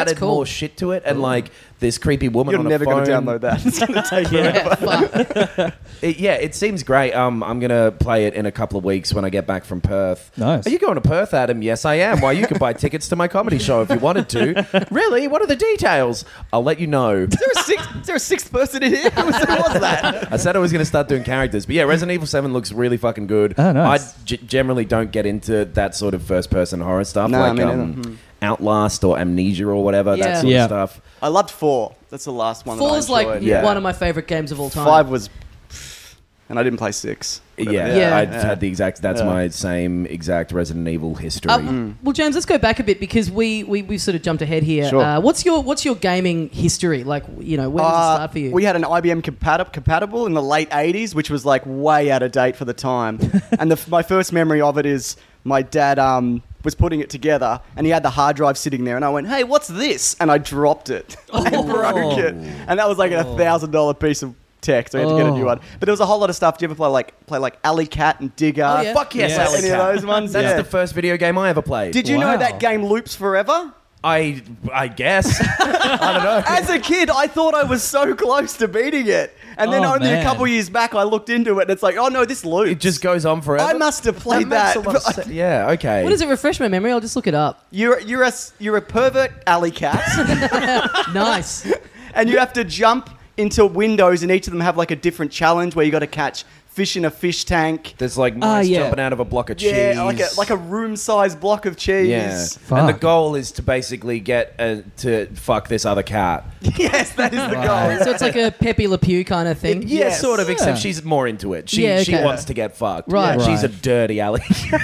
Speaker 5: shit to it, and like this creepy woman
Speaker 7: You're
Speaker 5: on a
Speaker 7: never
Speaker 5: phone.
Speaker 7: going to download that. It's going to take forever.
Speaker 5: It seems great. I'm gonna play it in a couple of weeks when I get back from Perth.
Speaker 3: Nice.
Speaker 5: Are you going to Perth, Adam? Yes, I am. Well, you could buy tickets to my comedy show if you wanted to. Really? What are the details? I'll let you know.
Speaker 7: Is there a sixth person in here? Who was that?
Speaker 5: I said I was going to start doing characters, but yeah, Resident Evil 7 looks really fucking good.
Speaker 3: Oh, nice.
Speaker 5: I generally don't get into that sort of first-person horror stuff,
Speaker 7: No,
Speaker 5: like
Speaker 7: me neither.
Speaker 5: Outlast or Amnesia or whatever,
Speaker 4: Yeah.
Speaker 5: that sort
Speaker 3: Yeah.
Speaker 5: of stuff.
Speaker 7: I loved 4. That's the last one.
Speaker 4: Four's
Speaker 7: that I
Speaker 4: like
Speaker 7: enjoyed.
Speaker 5: Yeah.
Speaker 4: one of my favorite games of all time.
Speaker 7: 5 was, and I didn't play 6.
Speaker 5: Yeah, I'd
Speaker 7: Yeah.
Speaker 5: had the exact. That's
Speaker 7: Yeah.
Speaker 5: my same exact Resident Evil history.
Speaker 4: Well, James, let's go back a bit because we sort of jumped ahead here.
Speaker 7: Sure.
Speaker 4: What's your gaming history like? You know, when did it start for you?
Speaker 7: We had an IBM compatible in the late 80s, which was like way out of date for the time. And my first memory of it is my dad was putting it together, and he had the hard drive sitting there, and I went, "Hey, what's this?" And I dropped it. I broke it, and that was like a $1,000 piece of tech, so I had to get a new one. But there was a whole lot of stuff. Do you ever play like Alley Cat and Digger?
Speaker 4: Oh, yeah.
Speaker 5: Fuck yes,
Speaker 3: Yes.
Speaker 5: Alley
Speaker 7: Any
Speaker 5: Cat.
Speaker 7: of those ones?
Speaker 5: That's
Speaker 7: Yeah.
Speaker 5: the first video game I ever played.
Speaker 7: Did you know
Speaker 3: Wow.
Speaker 7: that game loops forever?
Speaker 5: I guess. I don't know.
Speaker 7: As a kid, I thought I was so close to beating it. And then
Speaker 3: Oh,
Speaker 7: only
Speaker 3: man.
Speaker 7: a couple years back, I looked into it, and it's like, oh no, this loops.
Speaker 5: It just goes on forever.
Speaker 7: I must have played
Speaker 5: makes
Speaker 7: that.
Speaker 5: a lot of sense. Yeah, okay.
Speaker 4: what does it refresh my memory? I'll just look it up.
Speaker 7: You're a pervert alley cat,
Speaker 4: Nice.
Speaker 7: and you have to jump into windows, and each of them have like a different challenge where you got to catch fish in a fish tank.
Speaker 5: There's like mice
Speaker 3: yeah.
Speaker 5: jumping out of a block of cheese.
Speaker 7: Yeah, like a room-sized block of cheese.
Speaker 5: Yeah.
Speaker 3: Fuck.
Speaker 5: And the goal is to basically get to fuck this other cat.
Speaker 7: Yes, that is the goal.
Speaker 4: So it's like a Pepe Le Pew kind of thing.
Speaker 5: Yeah,
Speaker 7: Yes.
Speaker 5: sort of,
Speaker 3: Yeah.
Speaker 5: except she's more into it. She
Speaker 4: Yeah,
Speaker 5: she
Speaker 4: okay.
Speaker 5: wants to get fucked.
Speaker 4: Right.
Speaker 5: Yeah, she's a
Speaker 3: Right.
Speaker 5: dirty alley.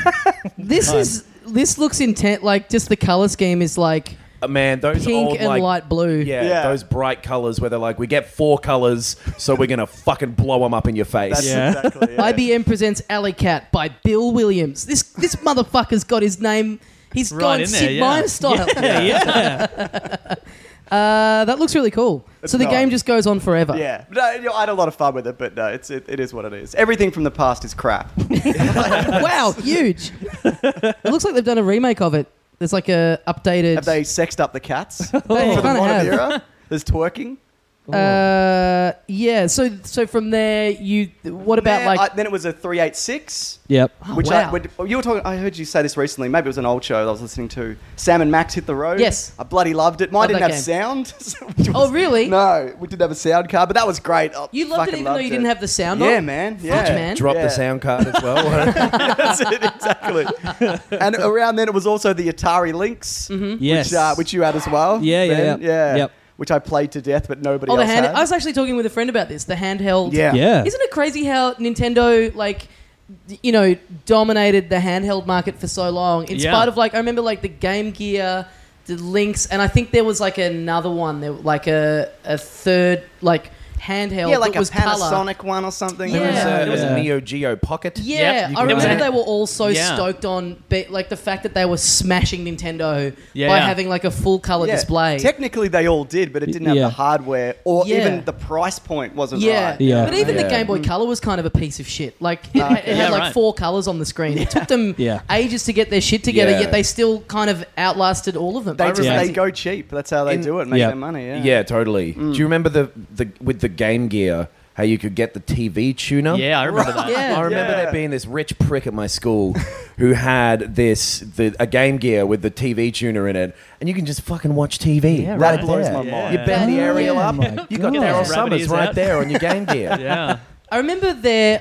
Speaker 4: This looks intent. Like just the color scheme is like
Speaker 5: Man, those
Speaker 4: pink
Speaker 5: old
Speaker 4: and
Speaker 5: like
Speaker 4: light blue.
Speaker 5: yeah, those bright colors where they're like, we get 4 colors, so we're gonna fucking blow them up in your face.
Speaker 7: That's
Speaker 3: Yeah.
Speaker 7: exactly it.
Speaker 4: IBM presents Alley Cat by Bill Williams. This motherfucker's got his name. He's
Speaker 6: Right
Speaker 4: gone
Speaker 6: in there,
Speaker 4: Sid
Speaker 6: yeah.
Speaker 4: Meier style.
Speaker 3: Yeah.
Speaker 4: That looks really cool. So the
Speaker 7: not.
Speaker 4: game just goes on forever.
Speaker 7: Yeah, but, I had a lot of fun with it, but no, it is what it is. Everything from the past is crap.
Speaker 4: Wow, huge. It looks like they've done a remake of it. There's like a updated.
Speaker 7: Have they sexed up the cats for the
Speaker 4: kinda
Speaker 7: modern
Speaker 4: have.
Speaker 7: era? There's twerking.
Speaker 4: Yeah. So from there, what about
Speaker 7: Yeah,
Speaker 4: like?
Speaker 7: then it was a 386.
Speaker 3: Yep.
Speaker 7: Which
Speaker 4: wow.
Speaker 7: you were talking. I heard you say this recently. Maybe it was an old show that I was listening to. Sam and Max Hit the Road.
Speaker 4: Yes.
Speaker 7: I bloody loved it. Mine
Speaker 4: Love
Speaker 7: didn't
Speaker 4: that
Speaker 7: have sound. which
Speaker 4: Oh, really?
Speaker 7: No, we didn't have a sound card, but that was great. I
Speaker 4: You loved it
Speaker 7: fucking
Speaker 4: even though you didn't have the sound on.
Speaker 7: Yeah, man. Yeah,
Speaker 4: Fuck, man.
Speaker 5: Drop
Speaker 7: Yeah.
Speaker 5: the sound card as well.
Speaker 7: That's it, exactly. And around then, it was also the Atari Lynx,
Speaker 3: Yes.
Speaker 7: which you had as well.
Speaker 3: Yeah, yeah,
Speaker 7: Ben.
Speaker 3: yeah.
Speaker 7: yeah.
Speaker 3: Yep.
Speaker 7: Which I played to death, but nobody
Speaker 4: Oh, the
Speaker 7: else
Speaker 4: hand.
Speaker 7: had.
Speaker 4: I was actually talking with a friend about this. The handheld.
Speaker 7: Yeah.
Speaker 3: Yeah.
Speaker 4: Isn't it crazy how Nintendo dominated the handheld market for so long? In
Speaker 6: Yeah.
Speaker 4: spite of I remember the Game Gear, the Lynx, and I think there was another one. There like a third handheld.
Speaker 7: Yeah, like
Speaker 4: that
Speaker 7: a
Speaker 4: was colour.
Speaker 7: Panasonic one or something.
Speaker 4: Yeah.
Speaker 5: There was a
Speaker 3: Yeah.
Speaker 5: Neo Geo Pocket.
Speaker 4: Yeah,
Speaker 6: Yep, you
Speaker 4: I
Speaker 6: can-
Speaker 4: remember
Speaker 6: Yeah.
Speaker 4: they were all so
Speaker 6: Yeah.
Speaker 4: stoked on the fact that they were smashing Nintendo
Speaker 6: Yeah,
Speaker 4: by
Speaker 6: yeah.
Speaker 4: having a full color
Speaker 7: Yeah.
Speaker 4: display.
Speaker 7: Technically, they all did, but it didn't have
Speaker 3: Yeah.
Speaker 7: the hardware or
Speaker 4: Yeah.
Speaker 7: even the price point wasn't
Speaker 4: Yeah.
Speaker 7: right.
Speaker 3: Yeah.
Speaker 4: But even the
Speaker 5: Yeah.
Speaker 4: Game Boy Color was kind of a piece of shit. It had
Speaker 6: Yeah,
Speaker 4: like
Speaker 6: right.
Speaker 4: 4 colors on the screen. It took them
Speaker 3: Yeah.
Speaker 4: ages to get their shit together,
Speaker 5: Yeah.
Speaker 4: yet they still kind of outlasted all of them.
Speaker 7: They just
Speaker 3: Yeah.
Speaker 7: they go cheap. That's how they do it. Make
Speaker 3: Yeah.
Speaker 7: their money. Yeah.
Speaker 5: Yeah, totally. Do you remember the with the Game Gear, how you could get the TV tuner?
Speaker 6: Yeah, I remember that.
Speaker 4: Yeah.
Speaker 5: I remember
Speaker 7: Yeah.
Speaker 5: there being this rich prick at my school who had a Game Gear with the TV tuner in it, and you can just fucking watch TV right
Speaker 7: That blows
Speaker 5: there.
Speaker 7: my mind.
Speaker 5: You bend the
Speaker 4: Yeah.
Speaker 5: aerial up,
Speaker 3: my
Speaker 5: you got
Speaker 3: God.
Speaker 5: Daryl
Speaker 6: Gravity
Speaker 5: Summers
Speaker 6: is
Speaker 5: right
Speaker 6: out.
Speaker 5: there on your Game Gear.
Speaker 6: Yeah.
Speaker 4: I remember there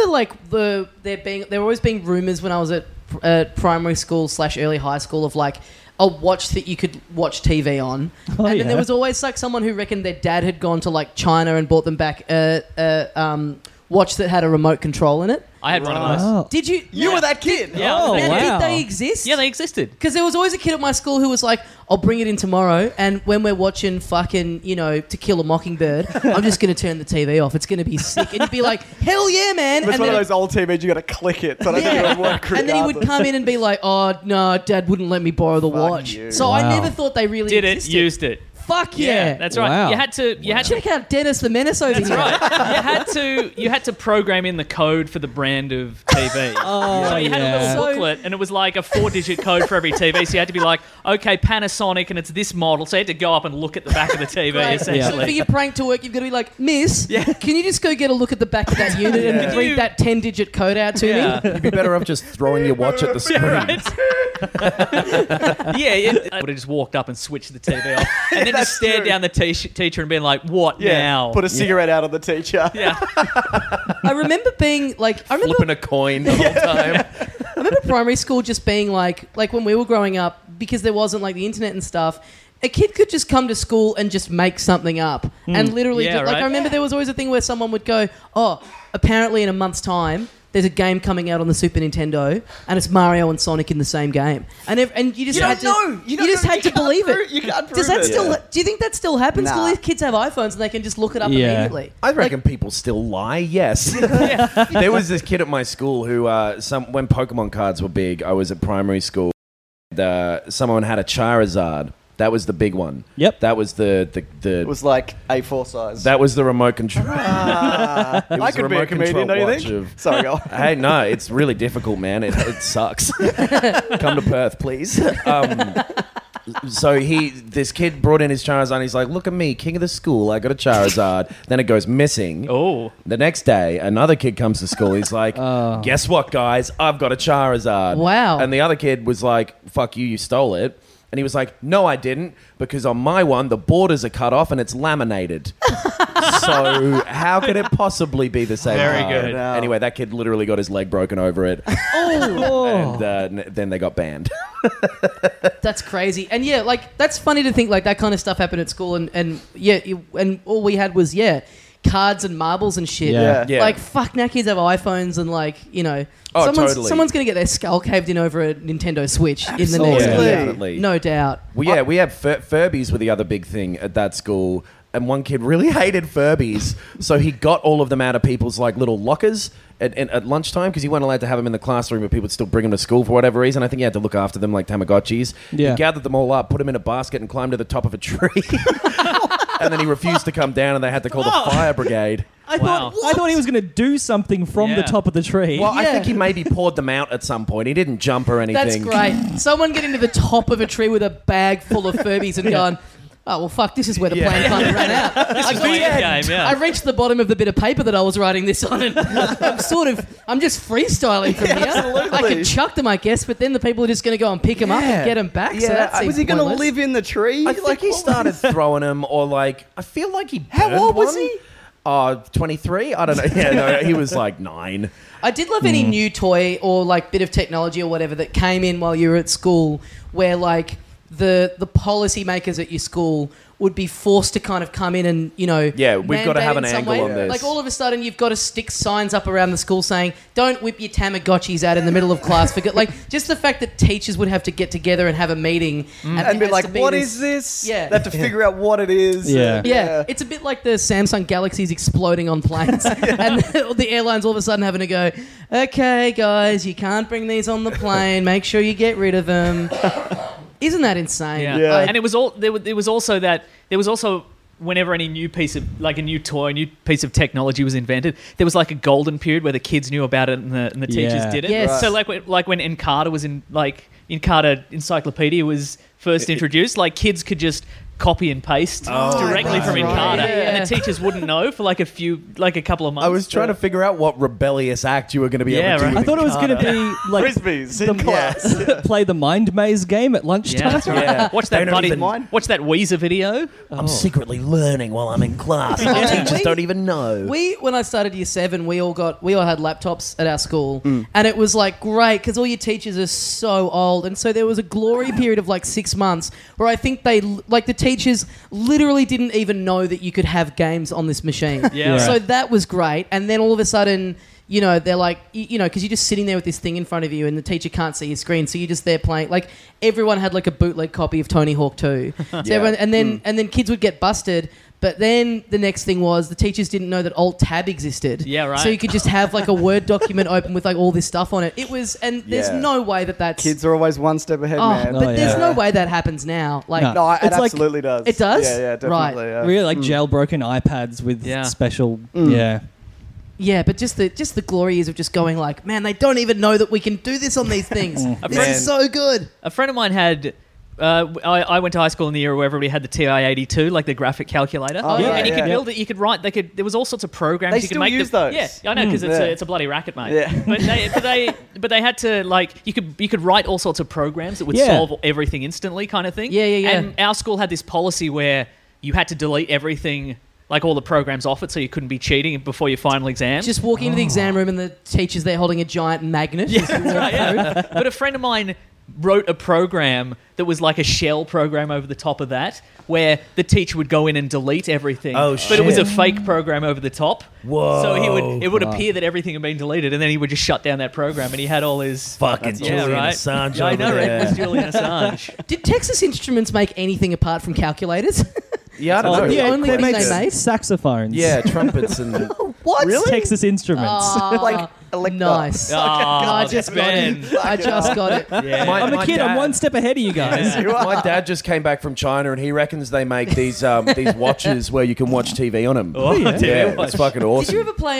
Speaker 4: were always being rumors when I was at primary school / early high school of a watch that you could watch TV on.
Speaker 3: Oh,
Speaker 4: And then
Speaker 3: yeah.
Speaker 4: there was always someone who reckoned their dad had gone to China and bought them back a watch that had a remote control in it.
Speaker 6: I had one of those.
Speaker 3: Oh.
Speaker 4: Did you?
Speaker 7: You were that kid.
Speaker 6: Yeah.
Speaker 3: Oh,
Speaker 4: Man,
Speaker 3: wow.
Speaker 4: did they exist?
Speaker 6: Yeah, they existed.
Speaker 4: Because there was always a kid at my school who was like, I'll bring it in tomorrow, and when we're watching fucking, To Kill a Mockingbird, I'm just going to turn the TV off. It's going to be sick. And you'd be like, hell yeah, man.
Speaker 7: It was
Speaker 4: and
Speaker 7: one of
Speaker 4: then-
Speaker 7: those old TVs you got to click it, so I don't think it would work.
Speaker 4: and then he would
Speaker 7: regardless.
Speaker 4: come in and be like, oh, no, Dad wouldn't let me borrow the
Speaker 7: Fuck
Speaker 4: watch.
Speaker 7: you.
Speaker 4: So I
Speaker 3: Wow.
Speaker 4: never thought they really
Speaker 6: Did it,
Speaker 4: existed.
Speaker 6: used it.
Speaker 4: fuck yeah.
Speaker 6: That's right.
Speaker 3: Wow.
Speaker 6: You had to
Speaker 4: Check out Dennis the Menace over here.
Speaker 6: right. You had to program in the code for the brand of TV. So you had a
Speaker 3: yeah.
Speaker 6: little
Speaker 4: So-
Speaker 6: booklet, and it was like a 4-digit code for every TV. So you had to be like, okay, Panasonic, and it's this model. So you had to go up and look at the back of the TV,
Speaker 4: Right. So for
Speaker 6: essentially.
Speaker 4: your prank to work, you've got to be like, Miss, can you just go get a look at the back of that unit and read that 10-digit code out to
Speaker 6: Yeah.
Speaker 4: me?
Speaker 5: You'd be better off just throwing your watch at the screen.
Speaker 6: I would have just walked up and switched the TV off, and then
Speaker 7: that's
Speaker 6: just stared
Speaker 7: true.
Speaker 6: down the teacher and been like, "What now?"
Speaker 7: Put a cigarette out on the teacher.
Speaker 6: yeah,
Speaker 4: I remember being like,
Speaker 5: Flipping a coin the whole time.
Speaker 4: I remember primary school just being like when we were growing up, because there wasn't like the internet and stuff. A kid could just come to school and just make something up, and literally,
Speaker 6: Yeah,
Speaker 4: like
Speaker 6: right.
Speaker 4: I remember there was always a thing where someone would go, "Oh, apparently in a month's time, there's a game coming out on the Super Nintendo, and it's Mario and Sonic in the same game," and you just
Speaker 7: You
Speaker 4: had
Speaker 7: don't
Speaker 4: to,
Speaker 7: know.
Speaker 4: you just had to believe it.
Speaker 7: You can't prove
Speaker 4: Does that
Speaker 7: it.
Speaker 4: still?
Speaker 7: Yeah.
Speaker 4: Do you think that still happens?
Speaker 7: Nah.
Speaker 4: All these kids have iPhones and they can just look it up
Speaker 3: Yeah.
Speaker 4: immediately.
Speaker 5: I reckon people still lie. Yes, there was this kid at my school who, when Pokemon cards were big, I was at primary school. Someone had a Charizard. That was the big one.
Speaker 3: Yep.
Speaker 5: That was the
Speaker 7: It was like A4 size.
Speaker 5: that was the remote control.
Speaker 7: I
Speaker 5: was
Speaker 7: could
Speaker 5: the
Speaker 7: be a
Speaker 5: remote
Speaker 7: comedian, don't
Speaker 5: control
Speaker 7: you think?
Speaker 5: watch of-
Speaker 7: Sorry, go.
Speaker 5: Hey, no, it's really difficult, man. It sucks. Come to Perth, please. So this kid brought in his Charizard and he's like, look at me, king of the school, I got a Charizard. Then it goes missing.
Speaker 6: Oh.
Speaker 5: The next day, another kid comes to school. He's like, guess what, guys? I've got a Charizard.
Speaker 4: Wow.
Speaker 5: And the other kid was like, fuck you stole it. And he was like, no, I didn't, because on my one, the borders are cut off and it's laminated. So how could it possibly be the same
Speaker 6: Very
Speaker 5: card?
Speaker 6: good.
Speaker 7: No.
Speaker 5: Anyway, that kid literally got his leg broken over it. And then they got banned.
Speaker 4: That's crazy. And yeah, like that's funny to think like that kind of stuff happened at school and all we had was cards and marbles and shit.
Speaker 3: Yeah.
Speaker 5: Yeah.
Speaker 4: Like fuck now kids have iPhones and
Speaker 5: Oh, totally.
Speaker 4: someone's gonna get their skull caved in over a Nintendo Switch in the
Speaker 7: Absolutely.
Speaker 4: next
Speaker 5: Yeah,
Speaker 4: year.
Speaker 5: definitely.
Speaker 4: No doubt.
Speaker 5: Well, yeah, we had Furbies were the other big thing at that school. And one kid really hated Furbies, so he got all of them out of people's like little lockers at lunchtime because he wasn't allowed to have them in the classroom, but people would still bring them to school for whatever reason. I think he had to look after them like Tamagotchis.
Speaker 3: Yeah.
Speaker 5: He gathered them all up, put them in a basket, and climbed to the top of a tree. And then he refused to come down, and they had to call the fire brigade.
Speaker 3: I
Speaker 6: Wow.
Speaker 3: thought he was going to do something from the
Speaker 6: Yeah.
Speaker 3: top of the tree.
Speaker 5: Well, I
Speaker 4: Yeah.
Speaker 5: think he maybe poured them out at some point. He didn't jump or anything.
Speaker 4: That's great. Someone getting to the top of a tree with a bag full of Furbies and going, oh, well, fuck, this is where the plane kind of ran out.
Speaker 6: This is the end game, yeah.
Speaker 4: I reached the bottom of the bit of paper that I was writing this on, and I'm just freestyling from here.
Speaker 7: absolutely.
Speaker 4: I could chuck them, I guess, but then the people are just going to go and pick them up and get them back. So that seems
Speaker 7: Was he going to
Speaker 4: pointless.
Speaker 7: live in the tree?
Speaker 5: I think he started throwing them, or like, I feel like he
Speaker 7: How
Speaker 5: burned
Speaker 7: old was
Speaker 5: one.
Speaker 7: he?
Speaker 5: 23? I don't know. Yeah, no, he was like 9.
Speaker 4: I did love any new toy or like bit of technology or whatever that came in while you were at school, where like the policy makers at your school would be forced to kind of come in and,
Speaker 5: Yeah, we've got to
Speaker 4: mandate
Speaker 5: have an
Speaker 4: in some
Speaker 5: angle
Speaker 4: way.
Speaker 5: on this.
Speaker 4: Like all of a sudden you've got to stick signs up around the school saying, don't whip your Tamagotchis out in the middle of class. Like just the fact that teachers would have to get together and have a meeting
Speaker 7: and
Speaker 4: it
Speaker 7: be
Speaker 4: has
Speaker 7: like,
Speaker 4: to
Speaker 7: what
Speaker 4: this-
Speaker 7: is this?
Speaker 4: Yeah.
Speaker 7: They have to figure out what it is.
Speaker 3: Yeah.
Speaker 4: Yeah, it's a bit like the Samsung Galaxies exploding on planes, and the airlines all of a sudden having to go, okay, guys, you can't bring these on the plane. Make sure you get rid of them. Isn't that insane?
Speaker 6: Yeah.
Speaker 7: Yeah.
Speaker 6: And it was also whenever any new piece of like a new toy, a new piece of technology was invented, there was like a golden period where the kids knew about it and the teachers
Speaker 3: Yeah.
Speaker 6: didn't.
Speaker 4: Yes. Right.
Speaker 6: So like when Encarta was Encarta Encyclopedia was first introduced, like kids could just copy and paste directly from
Speaker 4: right.
Speaker 6: Encarta,
Speaker 4: Yeah.
Speaker 6: and the teachers wouldn't know for like a couple of months.
Speaker 5: I was trying to figure out what rebellious act you were going to be
Speaker 6: Yeah,
Speaker 5: able to do.
Speaker 6: right.
Speaker 3: I
Speaker 5: with
Speaker 3: thought it was going to
Speaker 5: Encarta.
Speaker 3: be like
Speaker 7: Frisbees in class.
Speaker 3: play the mind maze game at lunchtime.
Speaker 6: Yeah, that's right.
Speaker 5: Yeah.
Speaker 6: Watch
Speaker 5: They
Speaker 6: that
Speaker 5: don't
Speaker 6: buddy.
Speaker 5: even-
Speaker 6: Watch that Weezer video.
Speaker 5: I'm secretly learning while I'm in class. The teachers don't even know.
Speaker 4: When I started year 7, we all had laptops at our school, and it was like great because all your teachers are so old, and so there was a glory period of like 6 months where I think the teachers literally didn't even know that you could have games on this machine.
Speaker 6: Yeah.
Speaker 4: So that was great, and then all of a sudden, they're like, because you're just sitting there with this thing in front of you, and the teacher can't see your screen, so you're just there playing. Like everyone had like a bootleg copy of Tony Hawk 2. So everyone, and then kids would get busted But then the next thing was the teachers didn't know that Alt-Tab existed.
Speaker 6: Yeah, right.
Speaker 4: So you could just have like a Word document open with like all this stuff on it. It was, and there's
Speaker 5: Yeah.
Speaker 4: no way that's...
Speaker 7: Kids are always one step ahead, man.
Speaker 4: But there's no way that happens now. Like,
Speaker 3: No.
Speaker 7: No, it
Speaker 3: It's like-
Speaker 7: absolutely does.
Speaker 4: It does?
Speaker 7: Yeah, definitely.
Speaker 4: Right.
Speaker 7: Yeah.
Speaker 3: Really like jailbroken iPads with
Speaker 6: Yeah.
Speaker 3: special. Yeah.
Speaker 4: yeah, but just the glory years of just going like, man, they don't even know that we can do this on these things. This
Speaker 5: Man.
Speaker 4: is so good.
Speaker 6: A friend of mine had. I went to high school in the era where everybody had the TI-82, like the graphic calculator.
Speaker 7: Oh, yeah,
Speaker 6: and you could
Speaker 7: yeah.
Speaker 6: build it. You could write. There was all sorts of programs.
Speaker 7: They
Speaker 6: you could
Speaker 7: still
Speaker 6: make
Speaker 7: use
Speaker 6: them,
Speaker 7: those.
Speaker 6: Yeah, I know because
Speaker 7: Yeah.
Speaker 6: it's a bloody racket, mate.
Speaker 7: Yeah.
Speaker 6: But they had to like you could write all sorts of programs that would
Speaker 3: Yeah.
Speaker 6: solve everything instantly, kind of thing.
Speaker 4: Yeah.
Speaker 6: And our school had this policy where you had to delete everything, like all the programs off it, so you couldn't be cheating before your final exam.
Speaker 4: Just walking into the exam room and the teacher's there holding a giant magnet.
Speaker 6: Yeah, that's right, yeah. But a friend of mine wrote a program that was like a shell program over the top of that, where the teacher would go in and delete everything.
Speaker 5: Oh,
Speaker 6: But it was a
Speaker 5: shit.
Speaker 6: fake program over the top.
Speaker 5: Whoa.
Speaker 6: So it would appear that everything had been deleted, and then he would just shut down that program, and he had all his
Speaker 5: Fucking Julian Assange
Speaker 6: Yeah, I know,
Speaker 5: over
Speaker 6: right?
Speaker 5: there.
Speaker 6: It was Julian Assange.
Speaker 4: Did Texas Instruments make anything apart from calculators?
Speaker 5: Yeah, I don't
Speaker 3: Oh,
Speaker 5: know.
Speaker 4: the
Speaker 3: yeah,
Speaker 4: only
Speaker 3: they
Speaker 4: thing
Speaker 3: make
Speaker 4: they made?
Speaker 3: saxophones.
Speaker 5: Yeah, trumpets and...
Speaker 4: What?
Speaker 3: Texas Instruments.
Speaker 7: Like electric.
Speaker 4: Nice.
Speaker 6: Oh,
Speaker 4: I just got
Speaker 6: Ben.
Speaker 4: it. I just got it.
Speaker 6: Yeah.
Speaker 3: I'm a kid. I'm one step ahead of you guys.
Speaker 5: My dad just came back from China and he reckons they make these watches where you can watch TV on them.
Speaker 6: Oh, yeah.
Speaker 5: Yeah,
Speaker 6: TV watch.
Speaker 5: it's fucking awesome.
Speaker 4: Did you ever play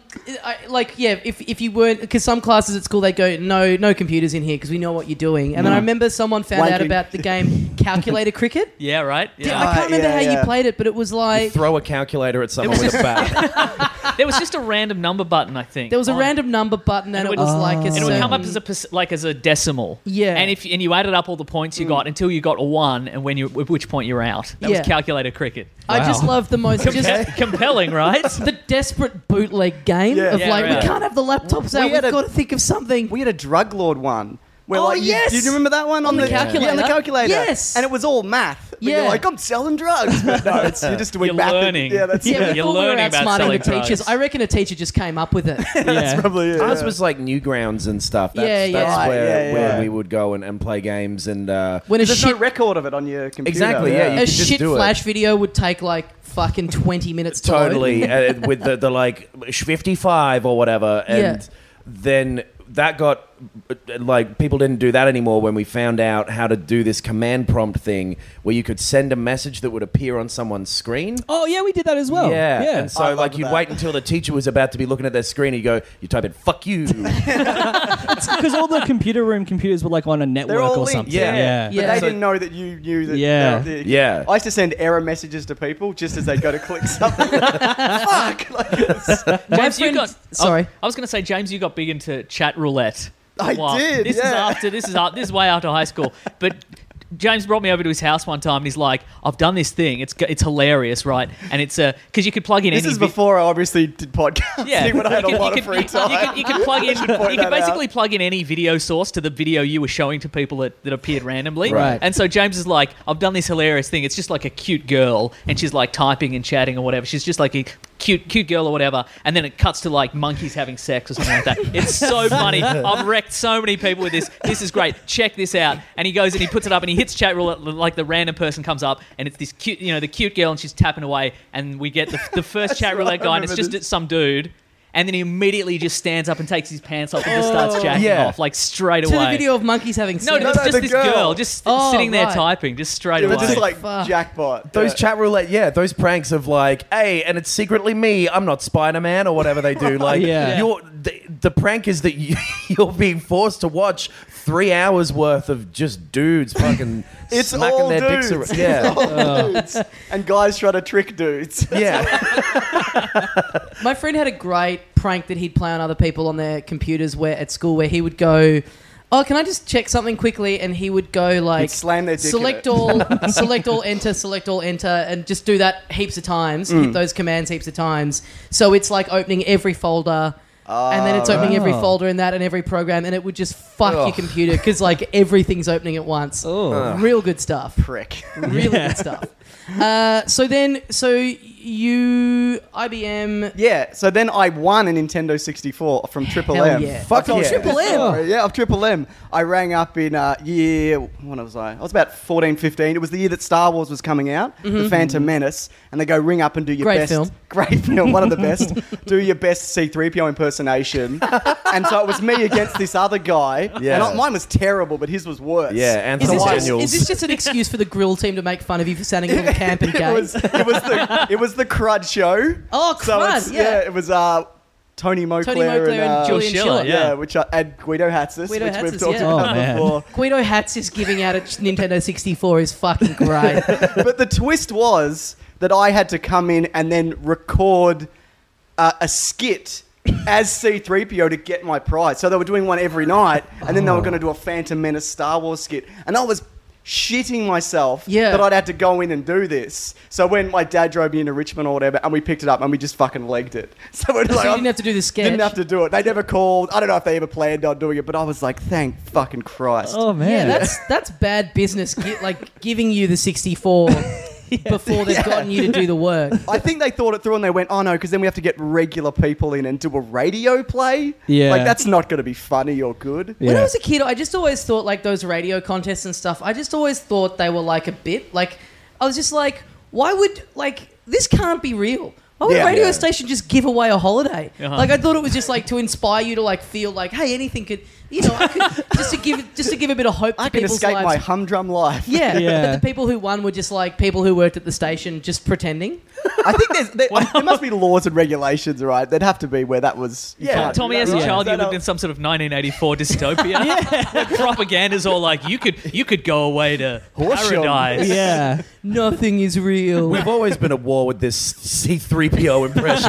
Speaker 4: if you weren't, because some classes at school they go no computers in here because we know what you're doing, and then I remember someone found out
Speaker 7: Wanking.
Speaker 4: about the game Calculator Cricket.
Speaker 6: Yeah, right? Yeah.
Speaker 4: I can't remember
Speaker 7: yeah,
Speaker 4: how you
Speaker 7: yeah.
Speaker 4: played it, but it was like
Speaker 5: Throw a calculator at someone with a bat.
Speaker 6: There was just a random number button, I think.
Speaker 4: there was a
Speaker 6: on-
Speaker 4: random number button, and
Speaker 6: And
Speaker 4: it
Speaker 6: it
Speaker 4: was
Speaker 6: would-
Speaker 4: like a
Speaker 6: And it would come up
Speaker 4: certain-
Speaker 6: as a decimal.
Speaker 4: Yeah.
Speaker 6: And you added up all the points you got until you got a 1, and at which point you're out. That
Speaker 4: Yeah.
Speaker 6: was calculator cricket.
Speaker 4: I just love the most just
Speaker 6: Compelling, right?
Speaker 4: the desperate bootleg game
Speaker 7: Yeah.
Speaker 4: of
Speaker 6: Yeah,
Speaker 4: like
Speaker 6: right.
Speaker 4: we can't have the laptops out.
Speaker 7: We
Speaker 4: We've
Speaker 7: had a-
Speaker 4: got to think of something.
Speaker 7: We had a drug lord one. Where,
Speaker 4: Oh,
Speaker 7: like,
Speaker 4: yes!
Speaker 7: Did you remember that one?
Speaker 4: On the calculator?
Speaker 7: Yeah, on the calculator.
Speaker 4: Yes.
Speaker 7: And it was all math. But
Speaker 4: Yeah.
Speaker 7: You're like, I'm selling drugs. But no, you're just doing
Speaker 6: You're
Speaker 7: math.
Speaker 6: learning.
Speaker 7: Yeah, that's
Speaker 4: Yeah,
Speaker 7: it.
Speaker 4: we
Speaker 6: You're
Speaker 4: thought we were
Speaker 6: learning about
Speaker 4: outsmarting
Speaker 6: selling
Speaker 4: the teachers.
Speaker 6: drugs.
Speaker 4: I reckon a teacher just came up with it.
Speaker 3: Yeah.
Speaker 7: Probably it.
Speaker 5: Ours was like Newgrounds and stuff. That's,
Speaker 4: Yeah, yeah.
Speaker 5: that's
Speaker 7: Right,
Speaker 5: where,
Speaker 7: yeah,
Speaker 5: where
Speaker 7: yeah.
Speaker 5: we would go and play games and...
Speaker 4: When a
Speaker 7: There's
Speaker 4: shit
Speaker 7: no record of it on your computer.
Speaker 5: Exactly, yeah, you
Speaker 4: a
Speaker 5: could just
Speaker 4: shit
Speaker 5: do it.
Speaker 4: flash video would take like fucking 20 minutes to load.
Speaker 5: Totally, with the like 55 or whatever, and
Speaker 4: Yeah.
Speaker 5: then that got like people didn't do that anymore when we found out how to do this command prompt thing where you could send a message that would appear on someone's screen.
Speaker 3: Oh yeah, we did that as well.
Speaker 5: Yeah, and so
Speaker 7: I
Speaker 5: like
Speaker 7: love
Speaker 5: you'd
Speaker 7: that.
Speaker 5: wait until the teacher was about to be looking at their screen, and you type in "fuck you."
Speaker 3: because all the computer room computers were like on a network
Speaker 7: all
Speaker 3: or
Speaker 7: linked,
Speaker 3: something.
Speaker 5: yeah.
Speaker 3: Yeah.
Speaker 4: Yeah.
Speaker 7: But they
Speaker 4: So-
Speaker 7: didn't know that you knew that.
Speaker 3: Yeah.
Speaker 5: Yeah.
Speaker 7: I used to send error messages to people just as they go to click something. Fuck! Like,
Speaker 6: James, you
Speaker 4: friend-
Speaker 6: got.
Speaker 4: sorry.
Speaker 6: I was going to say, James, you got big into chat roulette.
Speaker 7: I did,
Speaker 6: This
Speaker 7: yeah.
Speaker 6: is way after high school. But James brought me over to his house one time, and he's like, "I've done this thing. It's hilarious, right? And it's because you could plug in
Speaker 7: this
Speaker 6: any.
Speaker 7: is before I obviously did podcasting
Speaker 6: Yeah,
Speaker 7: when I had
Speaker 6: you
Speaker 7: a lot
Speaker 6: could-
Speaker 7: of free time.
Speaker 6: You could plug in.
Speaker 7: Should point
Speaker 6: You could
Speaker 7: that out.
Speaker 6: basically plug in any video source to the video you were showing to people that appeared randomly.
Speaker 4: Right.
Speaker 6: And so James is like, "I've done this hilarious thing. It's just like a cute girl, and she's like typing and chatting or whatever. She's just like a cute girl or whatever. And then it cuts to like monkeys having sex or something like that. It's so funny. I've wrecked so many people with this. This is great. Check this out." And he goes and he puts it up and he hits chat roulette. Like the random person comes up and it's this cute, the cute girl, and she's tapping away, and we get the first chat roulette guy, and it's just some dude. And then he immediately just stands up and takes his pants off and just starts jacking
Speaker 5: Yeah.
Speaker 6: off, like straight
Speaker 4: To the
Speaker 6: away.
Speaker 4: video of monkeys having sex.
Speaker 6: No, it's just
Speaker 7: the
Speaker 6: this
Speaker 7: girl.
Speaker 6: girl just
Speaker 4: Oh,
Speaker 6: sitting there
Speaker 4: right.
Speaker 6: typing, just straight
Speaker 7: It
Speaker 6: away.
Speaker 7: was just like
Speaker 4: Fuck.
Speaker 7: jackpot.
Speaker 5: Those
Speaker 7: Yeah.
Speaker 5: chat roulette, those pranks of like, hey, and it's secretly me. I'm not Spider-Man or whatever they do. Like,
Speaker 3: Yeah.
Speaker 5: the prank is that you're being forced to watch 3 hours worth of just dudes fucking
Speaker 7: It's
Speaker 5: smacking
Speaker 7: all
Speaker 5: their
Speaker 7: dudes.
Speaker 5: dicks around. Yeah,
Speaker 7: All dudes. And guys try to trick dudes.
Speaker 5: yeah.
Speaker 4: My friend had a great prank that he'd play on other people on their computers at school where he would go, "Oh, can I just check something quickly?" And he would go like,
Speaker 7: He'd slam their dick in
Speaker 4: select
Speaker 7: it.
Speaker 4: all, select all, enter, and just do that heaps of times. Hit those commands heaps of times. So it's like opening every folder. And then it's opening every folder in that and every program, and it would just fuck your computer because like everything's opening at once.
Speaker 3: Oh.
Speaker 4: Real good stuff.
Speaker 7: Prick.
Speaker 4: Really good stuff. So IBM.
Speaker 7: Yeah, so then I won a Nintendo 64 from Triple
Speaker 4: Hell
Speaker 7: M.
Speaker 4: yeah.
Speaker 5: Fuck yeah.
Speaker 4: Triple M.
Speaker 7: Yeah, of Triple M. I rang up in year, when was I? I was about 14, 15. It was the year that Star Wars was coming out, The Phantom Menace, and they go ring up and do your
Speaker 4: Great
Speaker 7: best.
Speaker 4: film.
Speaker 7: Great film, one of the best. Do your best C-3PO impersonation. And so it was me against this other guy.
Speaker 5: Yeah.
Speaker 7: And mine was terrible, but his was worse.
Speaker 5: Yeah, Anthony Daniels.
Speaker 4: Is this just an excuse for the grill team to make fun of you for sounding a little camp and gay?
Speaker 7: It was the Crud show.
Speaker 4: Oh,
Speaker 7: So
Speaker 4: Crud,
Speaker 7: it's-
Speaker 4: yeah.
Speaker 7: It was Tony Moclair
Speaker 4: and Julian Schiller.
Speaker 7: Yeah, and Guido Hatzis,
Speaker 4: Guido
Speaker 7: which we've
Speaker 4: Hatzis,
Speaker 7: talked
Speaker 4: yeah.
Speaker 7: about
Speaker 3: Oh, man.
Speaker 7: before.
Speaker 4: Guido Hatzis giving out a Nintendo 64 is fucking great.
Speaker 7: But the twist was that I had to come in and then record a skit as C-3PO to get my prize. So they were doing one every night, and then they were going to do a Phantom Menace Star Wars skit. And I was shitting myself that I'd had to go in and do this. So when my dad drove me into Richmond or whatever, and we picked it up and we just fucking legged it. So we're like,
Speaker 4: So you didn't have to do the sketch?
Speaker 7: Didn't have to do it. They never called. I don't know if they ever planned on doing it, but I was like, thank fucking Christ.
Speaker 3: Oh, man.
Speaker 4: Yeah, that's bad business. Like giving you the 64 before they've gotten you to do the work.
Speaker 7: I think they thought it through and they went, oh no, because then we have to get regular people in and do a radio play.
Speaker 3: Yeah.
Speaker 7: Like, that's not going to be funny or good.
Speaker 4: When I was a kid, I just always thought like those radio contests and stuff, I just always thought they were like a bit. Like, I was just like, why would, like, this can't be real. Why would a radio station just give away a holiday? Like, I thought it was just like to inspire you to like feel like, hey, anything could, you know, I could, just to give a bit of hope to
Speaker 7: I can
Speaker 4: people's
Speaker 7: escape
Speaker 4: lives.
Speaker 7: my humdrum life.
Speaker 4: Yeah,
Speaker 3: Yeah.
Speaker 4: but the people who won were just like people who worked at the station just pretending.
Speaker 7: I think there must be laws and regulations, right? There'd have to be where that was. you can't do
Speaker 6: Tommy,
Speaker 7: that,
Speaker 6: as a
Speaker 7: right?
Speaker 6: child, you
Speaker 7: Is that
Speaker 6: lived in some sort of 1984 dystopia. Where propaganda's all like, you could go away to
Speaker 7: Horsham.
Speaker 6: paradise.
Speaker 3: Yeah.
Speaker 4: Nothing is real.
Speaker 5: We've always been at war with this C-3PO impression.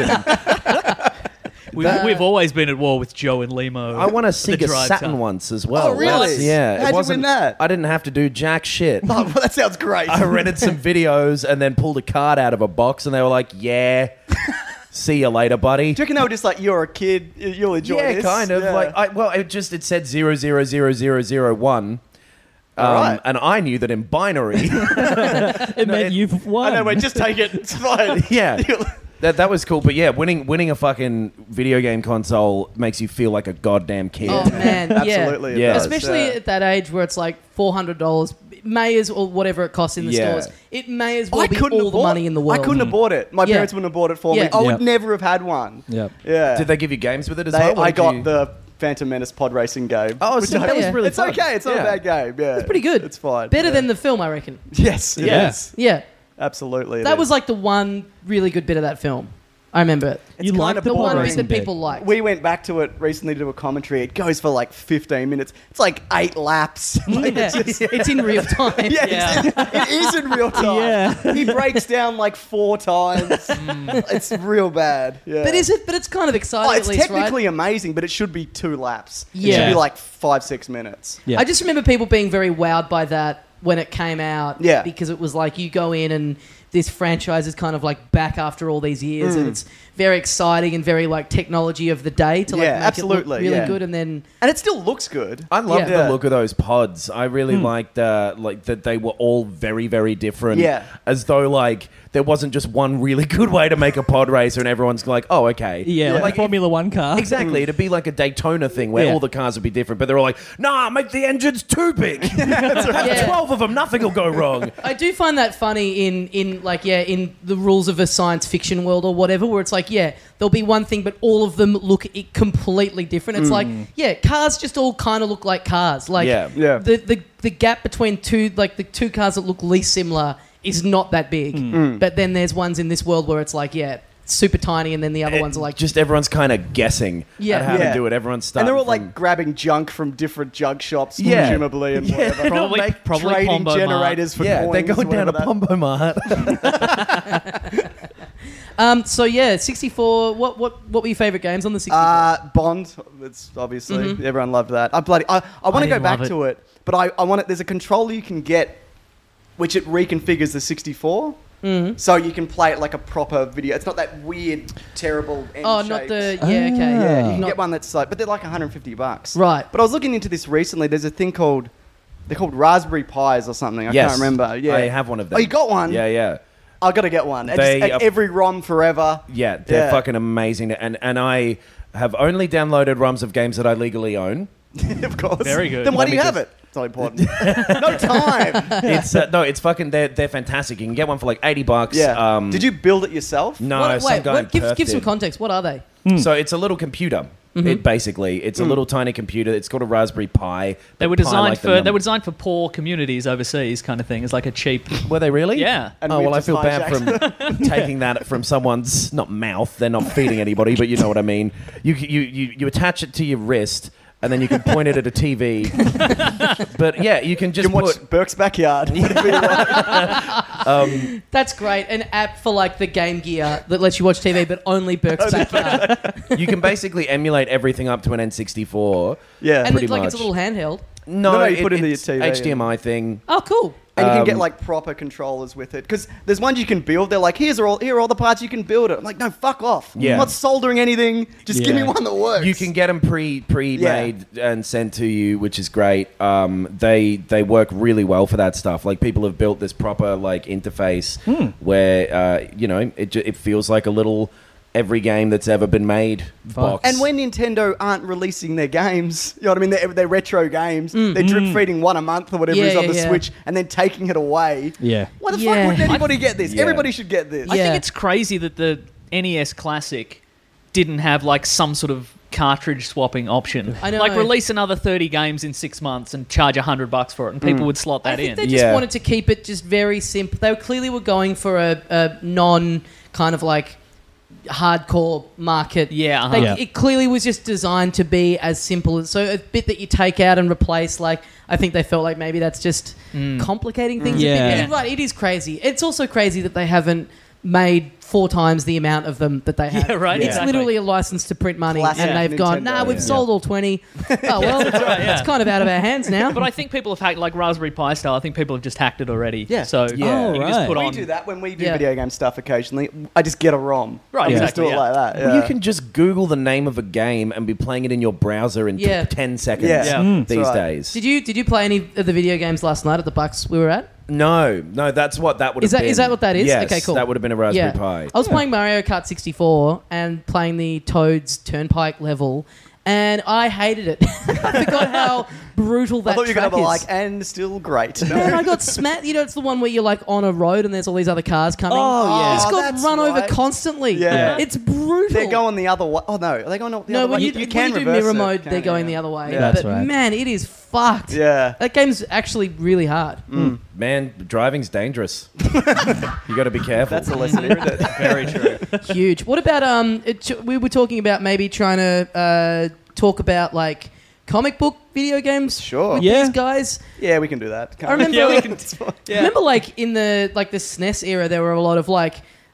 Speaker 6: We've always been at war with Joe and Limo.
Speaker 5: I won a
Speaker 6: The
Speaker 5: Sega
Speaker 6: drive
Speaker 5: Saturn
Speaker 6: time.
Speaker 5: once as well.
Speaker 7: Oh, really?
Speaker 5: Yeah.
Speaker 7: How'd you win that?
Speaker 5: I didn't have to do jack shit.
Speaker 7: Oh, well, that sounds great.
Speaker 5: I rented some videos and then pulled a card out of a box, and they were like, "Yeah, see you later, buddy."
Speaker 7: Do you reckon they were just like, you're a kid, you'll enjoy
Speaker 5: Yeah,
Speaker 7: this?
Speaker 5: kind of.
Speaker 7: Yeah.
Speaker 5: Like, it said 000001.
Speaker 7: Right.
Speaker 5: And I knew that in binary.
Speaker 3: It meant you've won.
Speaker 7: I know, wait, just take it. It's fine.
Speaker 5: Yeah. That was cool, but yeah, winning a fucking video game console makes you feel like a goddamn kid.
Speaker 4: Oh man,
Speaker 7: Absolutely. it
Speaker 5: Yeah.
Speaker 7: does,
Speaker 4: Especially
Speaker 7: yeah.
Speaker 4: at that age where it's like $400, or whatever it costs in the
Speaker 5: Yeah.
Speaker 4: stores. It may as well be all the money in the world.
Speaker 7: I couldn't have bought it. My
Speaker 4: Yeah.
Speaker 7: parents wouldn't have bought it for me.
Speaker 4: Yeah.
Speaker 7: I would
Speaker 3: Yep.
Speaker 7: never have had one.
Speaker 3: Yep.
Speaker 7: Yeah.
Speaker 5: Did they give you games with it as well? What
Speaker 7: I
Speaker 5: did
Speaker 7: got
Speaker 5: you-
Speaker 7: the Phantom Menace pod racing game.
Speaker 5: Oh,
Speaker 7: which
Speaker 5: so that was
Speaker 4: Yeah.
Speaker 5: really
Speaker 7: It's
Speaker 5: fun.
Speaker 7: okay. It's not
Speaker 5: Yeah.
Speaker 7: a bad game. Yeah.
Speaker 4: It's pretty good.
Speaker 7: It's fine.
Speaker 4: Better
Speaker 7: yeah.
Speaker 4: than the film, I reckon.
Speaker 7: Yes. It
Speaker 3: Yeah.
Speaker 7: is.
Speaker 4: Yeah,
Speaker 7: Absolutely. it
Speaker 4: that
Speaker 7: is.
Speaker 4: was like the one really good bit of that film. I remember it.
Speaker 3: You
Speaker 7: kind
Speaker 3: liked
Speaker 7: of
Speaker 3: the
Speaker 4: The
Speaker 3: pod
Speaker 4: one bit
Speaker 3: racing
Speaker 4: that
Speaker 3: bit.
Speaker 4: people liked.
Speaker 7: We went back to it recently to do a commentary. It goes for like 15 minutes. It's like 8 laps. Like,
Speaker 4: Yeah. It's in real time.
Speaker 7: yeah, it is in real time.
Speaker 3: Yeah.
Speaker 7: He breaks down like 4 times. It's real bad. Yeah.
Speaker 4: But is it? But it's kind of exciting
Speaker 7: Oh, it's
Speaker 4: at least,
Speaker 7: technically
Speaker 4: right?
Speaker 7: amazing, but it should be 2 laps. It
Speaker 4: Yeah.
Speaker 7: should be like 5-6 minutes.
Speaker 3: Yeah.
Speaker 4: I just remember people being very wowed by that when it came out.
Speaker 7: Yeah.
Speaker 4: Because it was like you go in and this franchise is kind of like back after all these years, and it's very exciting and very like technology of the day to like
Speaker 7: Yeah,
Speaker 4: make
Speaker 7: absolutely,
Speaker 4: it look really
Speaker 7: yeah.
Speaker 4: good, and then
Speaker 7: And it still looks good.
Speaker 5: I loved
Speaker 4: Yeah.
Speaker 5: the look of those pods. I really liked like that they were all very, very different.
Speaker 7: Yeah.
Speaker 5: As though like there wasn't just one really good way to make a pod racer and everyone's like, oh, okay.
Speaker 3: Yeah, like a
Speaker 5: Like,
Speaker 3: Formula One car.
Speaker 5: exactly. It'd be like a Daytona thing where
Speaker 3: Yeah.
Speaker 5: all the cars would be different, but they're all like, nah, make the engines too big. Have
Speaker 4: Yeah.
Speaker 5: 12 of them, nothing will go wrong.
Speaker 4: I do find that funny in the rules of a science fiction world or whatever, where it's like, yeah, there'll be one thing, but all of them look completely different. It's like, yeah, cars just all kind of look like cars. Like,
Speaker 5: Yeah.
Speaker 7: Yeah.
Speaker 4: the gap between the two cars that look least similar is not that big. But then there's ones in this world where it's like, yeah, super tiny, and then the other ones are like,
Speaker 5: Just everyone's kind of guessing
Speaker 4: Yeah.
Speaker 5: at how
Speaker 7: Yeah.
Speaker 5: to do it. Everyone's
Speaker 7: And
Speaker 5: starting
Speaker 7: they're all
Speaker 5: from-
Speaker 7: like grabbing junk from different junk shops,
Speaker 5: Yeah.
Speaker 7: presumably, and
Speaker 5: Yeah.
Speaker 7: whatever.
Speaker 6: Probably
Speaker 7: Trading
Speaker 6: Pombo Mart.
Speaker 7: generators for
Speaker 5: yeah,
Speaker 7: coins.
Speaker 5: they're going down to
Speaker 7: whatever
Speaker 5: Pombo Mart.
Speaker 4: so yeah, 64. What were your favorite games on the 64?
Speaker 7: Bond, it's obviously everyone loved that. I want to go
Speaker 6: didn't
Speaker 7: back
Speaker 6: love it.
Speaker 7: to it, but I want it. There's a controller you can get, which it reconfigures the 64, so you can play it like a proper video. It's not that weird, terrible.
Speaker 4: Oh,
Speaker 7: M-shaped.
Speaker 4: not the okay.
Speaker 7: Yeah, you can
Speaker 4: Not-
Speaker 7: get one that's like, but they're like $150.
Speaker 4: Right.
Speaker 7: But I was looking into this recently. There's a thing called, they're called Raspberry Pis or something. I
Speaker 5: Yes.
Speaker 7: can't remember. Yeah.
Speaker 5: I have one of them.
Speaker 7: Oh, you got one?
Speaker 5: Yeah, yeah.
Speaker 7: I got to get one. And
Speaker 5: They
Speaker 7: just,
Speaker 5: are-
Speaker 7: every ROM forever.
Speaker 5: Yeah, they're
Speaker 7: Yeah.
Speaker 5: fucking amazing. And I have only downloaded ROMs of games that I legally own.
Speaker 7: Of course.
Speaker 6: Very good.
Speaker 7: Then why
Speaker 5: Let
Speaker 7: do
Speaker 5: me
Speaker 7: you have
Speaker 5: just-
Speaker 7: it? It's not important. No time.
Speaker 5: It's no, it's fucking. They're fantastic. You can get one for like $80.
Speaker 7: Yeah. Did you build it yourself?
Speaker 5: No,
Speaker 4: What-
Speaker 5: some guy in
Speaker 4: give
Speaker 5: Perth
Speaker 4: some
Speaker 5: did.
Speaker 4: context. What are they?
Speaker 5: So it's a little computer. It's a little tiny computer. It's called a Raspberry Pi.
Speaker 6: They were
Speaker 5: Pi
Speaker 6: designed
Speaker 5: like the
Speaker 6: for
Speaker 5: number.
Speaker 6: poor communities overseas, kind of thing. It's like a cheap.
Speaker 5: Were they really?
Speaker 6: Yeah.
Speaker 7: And
Speaker 5: Oh
Speaker 7: we've
Speaker 5: well, I
Speaker 7: just
Speaker 5: feel bad
Speaker 7: hijacked-
Speaker 5: from taking that from someone's not mouth. They're not feeding anybody, but you know what I mean. You attach it to your wrist, and then you can point it at a TV. But yeah, you can
Speaker 7: You
Speaker 5: just
Speaker 7: can watch
Speaker 5: put.
Speaker 7: Burke's Backyard.
Speaker 4: That's great. An app for like the Game Gear that lets you watch TV, but only Burke's Backyard.
Speaker 5: You can basically emulate everything up to an N64.
Speaker 7: Yeah.
Speaker 4: And
Speaker 5: pretty
Speaker 4: it's like it's a
Speaker 5: much.
Speaker 4: little handheld.
Speaker 5: No,
Speaker 7: you put it into your
Speaker 5: it's
Speaker 7: TV,
Speaker 5: HDMI thing.
Speaker 4: Oh, cool.
Speaker 7: And you can get like proper controllers with it because there's ones you can build. They're like, here are all the parts you can build it. I'm like, no, fuck off.
Speaker 5: Yeah.
Speaker 7: I'm not soldering anything. Just give me
Speaker 3: Yeah.
Speaker 7: one that works.
Speaker 5: You can get them pre-made and sent to you, which is great. They work really well for that stuff. Like people have built this proper like interface where it feels like a little every game that's ever been made box.
Speaker 7: And when Nintendo aren't releasing their games, you know what I mean? They're retro games. They're drip feeding one a month or whatever
Speaker 4: Yeah,
Speaker 7: is on
Speaker 4: yeah,
Speaker 7: the
Speaker 4: yeah.
Speaker 7: Switch and then taking it away.
Speaker 3: Yeah.
Speaker 7: Why the
Speaker 4: Yeah.
Speaker 7: fuck wouldn't anybody get this?
Speaker 5: Yeah.
Speaker 7: Everybody should get this.
Speaker 6: I
Speaker 4: Yeah.
Speaker 6: think it's crazy that the NES Classic didn't have like some sort of cartridge swapping option.
Speaker 4: I know.
Speaker 6: Like release another 30 games in 6 months and charge $100 for it, and people would slot
Speaker 4: I
Speaker 6: that
Speaker 4: think
Speaker 6: in.
Speaker 4: they just
Speaker 5: Yeah.
Speaker 4: wanted to keep it just very simple. They clearly were going for a non kind of like hardcore market.
Speaker 6: Yeah, uh-huh.
Speaker 4: They-
Speaker 3: Yeah.
Speaker 4: It clearly was just designed to be as simple as so a bit that you take out and replace. Like I think they felt like maybe that's just complicating things. a bit.
Speaker 3: Yeah.
Speaker 4: And you're right, it is crazy. It's also crazy that they haven't made 4 times the amount of them that they have.
Speaker 6: Yeah, right,
Speaker 4: It's
Speaker 6: exactly.
Speaker 4: literally a license to print money,
Speaker 7: Classic
Speaker 4: and they've gone,
Speaker 7: Nintendo.
Speaker 4: nah, we've
Speaker 5: Yeah.
Speaker 4: sold all 20. Oh well, it's kind of out of our hands now.
Speaker 6: But I think people have hacked, like Raspberry Pi style, I think people have just hacked it already.
Speaker 7: Yeah.
Speaker 6: So
Speaker 5: Yeah.
Speaker 6: you can just
Speaker 3: Oh,
Speaker 6: put
Speaker 7: we
Speaker 6: on...
Speaker 7: do that when we do
Speaker 4: Yeah.
Speaker 7: video game stuff occasionally. I just get a ROM.
Speaker 6: Right,
Speaker 7: And we
Speaker 6: exactly,
Speaker 7: just do it
Speaker 6: yeah.
Speaker 7: like that.
Speaker 5: Well,
Speaker 7: yeah.
Speaker 5: you can just Google the name of a game and be playing it in your browser in
Speaker 4: Yeah.
Speaker 5: 10 seconds
Speaker 7: Yeah.
Speaker 6: Yeah.
Speaker 5: these
Speaker 7: That's right.
Speaker 5: days.
Speaker 4: Did you play any of the video games last night at the Bucks we were at?
Speaker 5: No, that's what that would have
Speaker 4: Is that-
Speaker 5: been.
Speaker 4: is that what that is?
Speaker 5: Yes,
Speaker 4: Okay, cool.
Speaker 5: that would have been a Raspberry Pi.
Speaker 4: I was playing Mario Kart 64 and playing the Toad's Turnpike level, and I hated it. I forgot how brutal that
Speaker 7: I thought you were
Speaker 4: track
Speaker 7: going to
Speaker 4: is.
Speaker 7: like, and still great.
Speaker 4: Man, I got smacked. You know, it's the one where you're like on a road and there's all these other cars coming.
Speaker 3: Oh, yeah.
Speaker 4: I just
Speaker 7: Oh,
Speaker 4: got
Speaker 7: that's
Speaker 4: run over
Speaker 7: right.
Speaker 4: constantly.
Speaker 7: Yeah.
Speaker 4: It's brutal.
Speaker 7: They're going the other way. Oh, no. Are they going the
Speaker 4: no,
Speaker 7: other
Speaker 4: when
Speaker 7: way?
Speaker 4: you,
Speaker 7: can
Speaker 4: when you do
Speaker 7: reverse
Speaker 4: mirror
Speaker 7: it,
Speaker 4: mode,
Speaker 7: can't
Speaker 4: they're
Speaker 7: you?
Speaker 4: going
Speaker 7: Yeah.
Speaker 4: the other way.
Speaker 7: Yeah.
Speaker 3: That's
Speaker 4: but
Speaker 3: right.
Speaker 4: man, it is fucked.
Speaker 7: Yeah.
Speaker 4: That game's actually really hard.
Speaker 5: Man, driving's dangerous. You got to be careful.
Speaker 7: That's a lesson here, isn't it?
Speaker 6: Very true.
Speaker 4: Huge. What about we were talking about maybe trying to talk about like comic book video games.
Speaker 7: Sure.
Speaker 4: with
Speaker 3: Yeah.
Speaker 4: these guys.
Speaker 7: Yeah, we can do that.
Speaker 4: I remember.
Speaker 6: Yeah, we can-
Speaker 4: Remember, like in the SNES era, there were a lot of like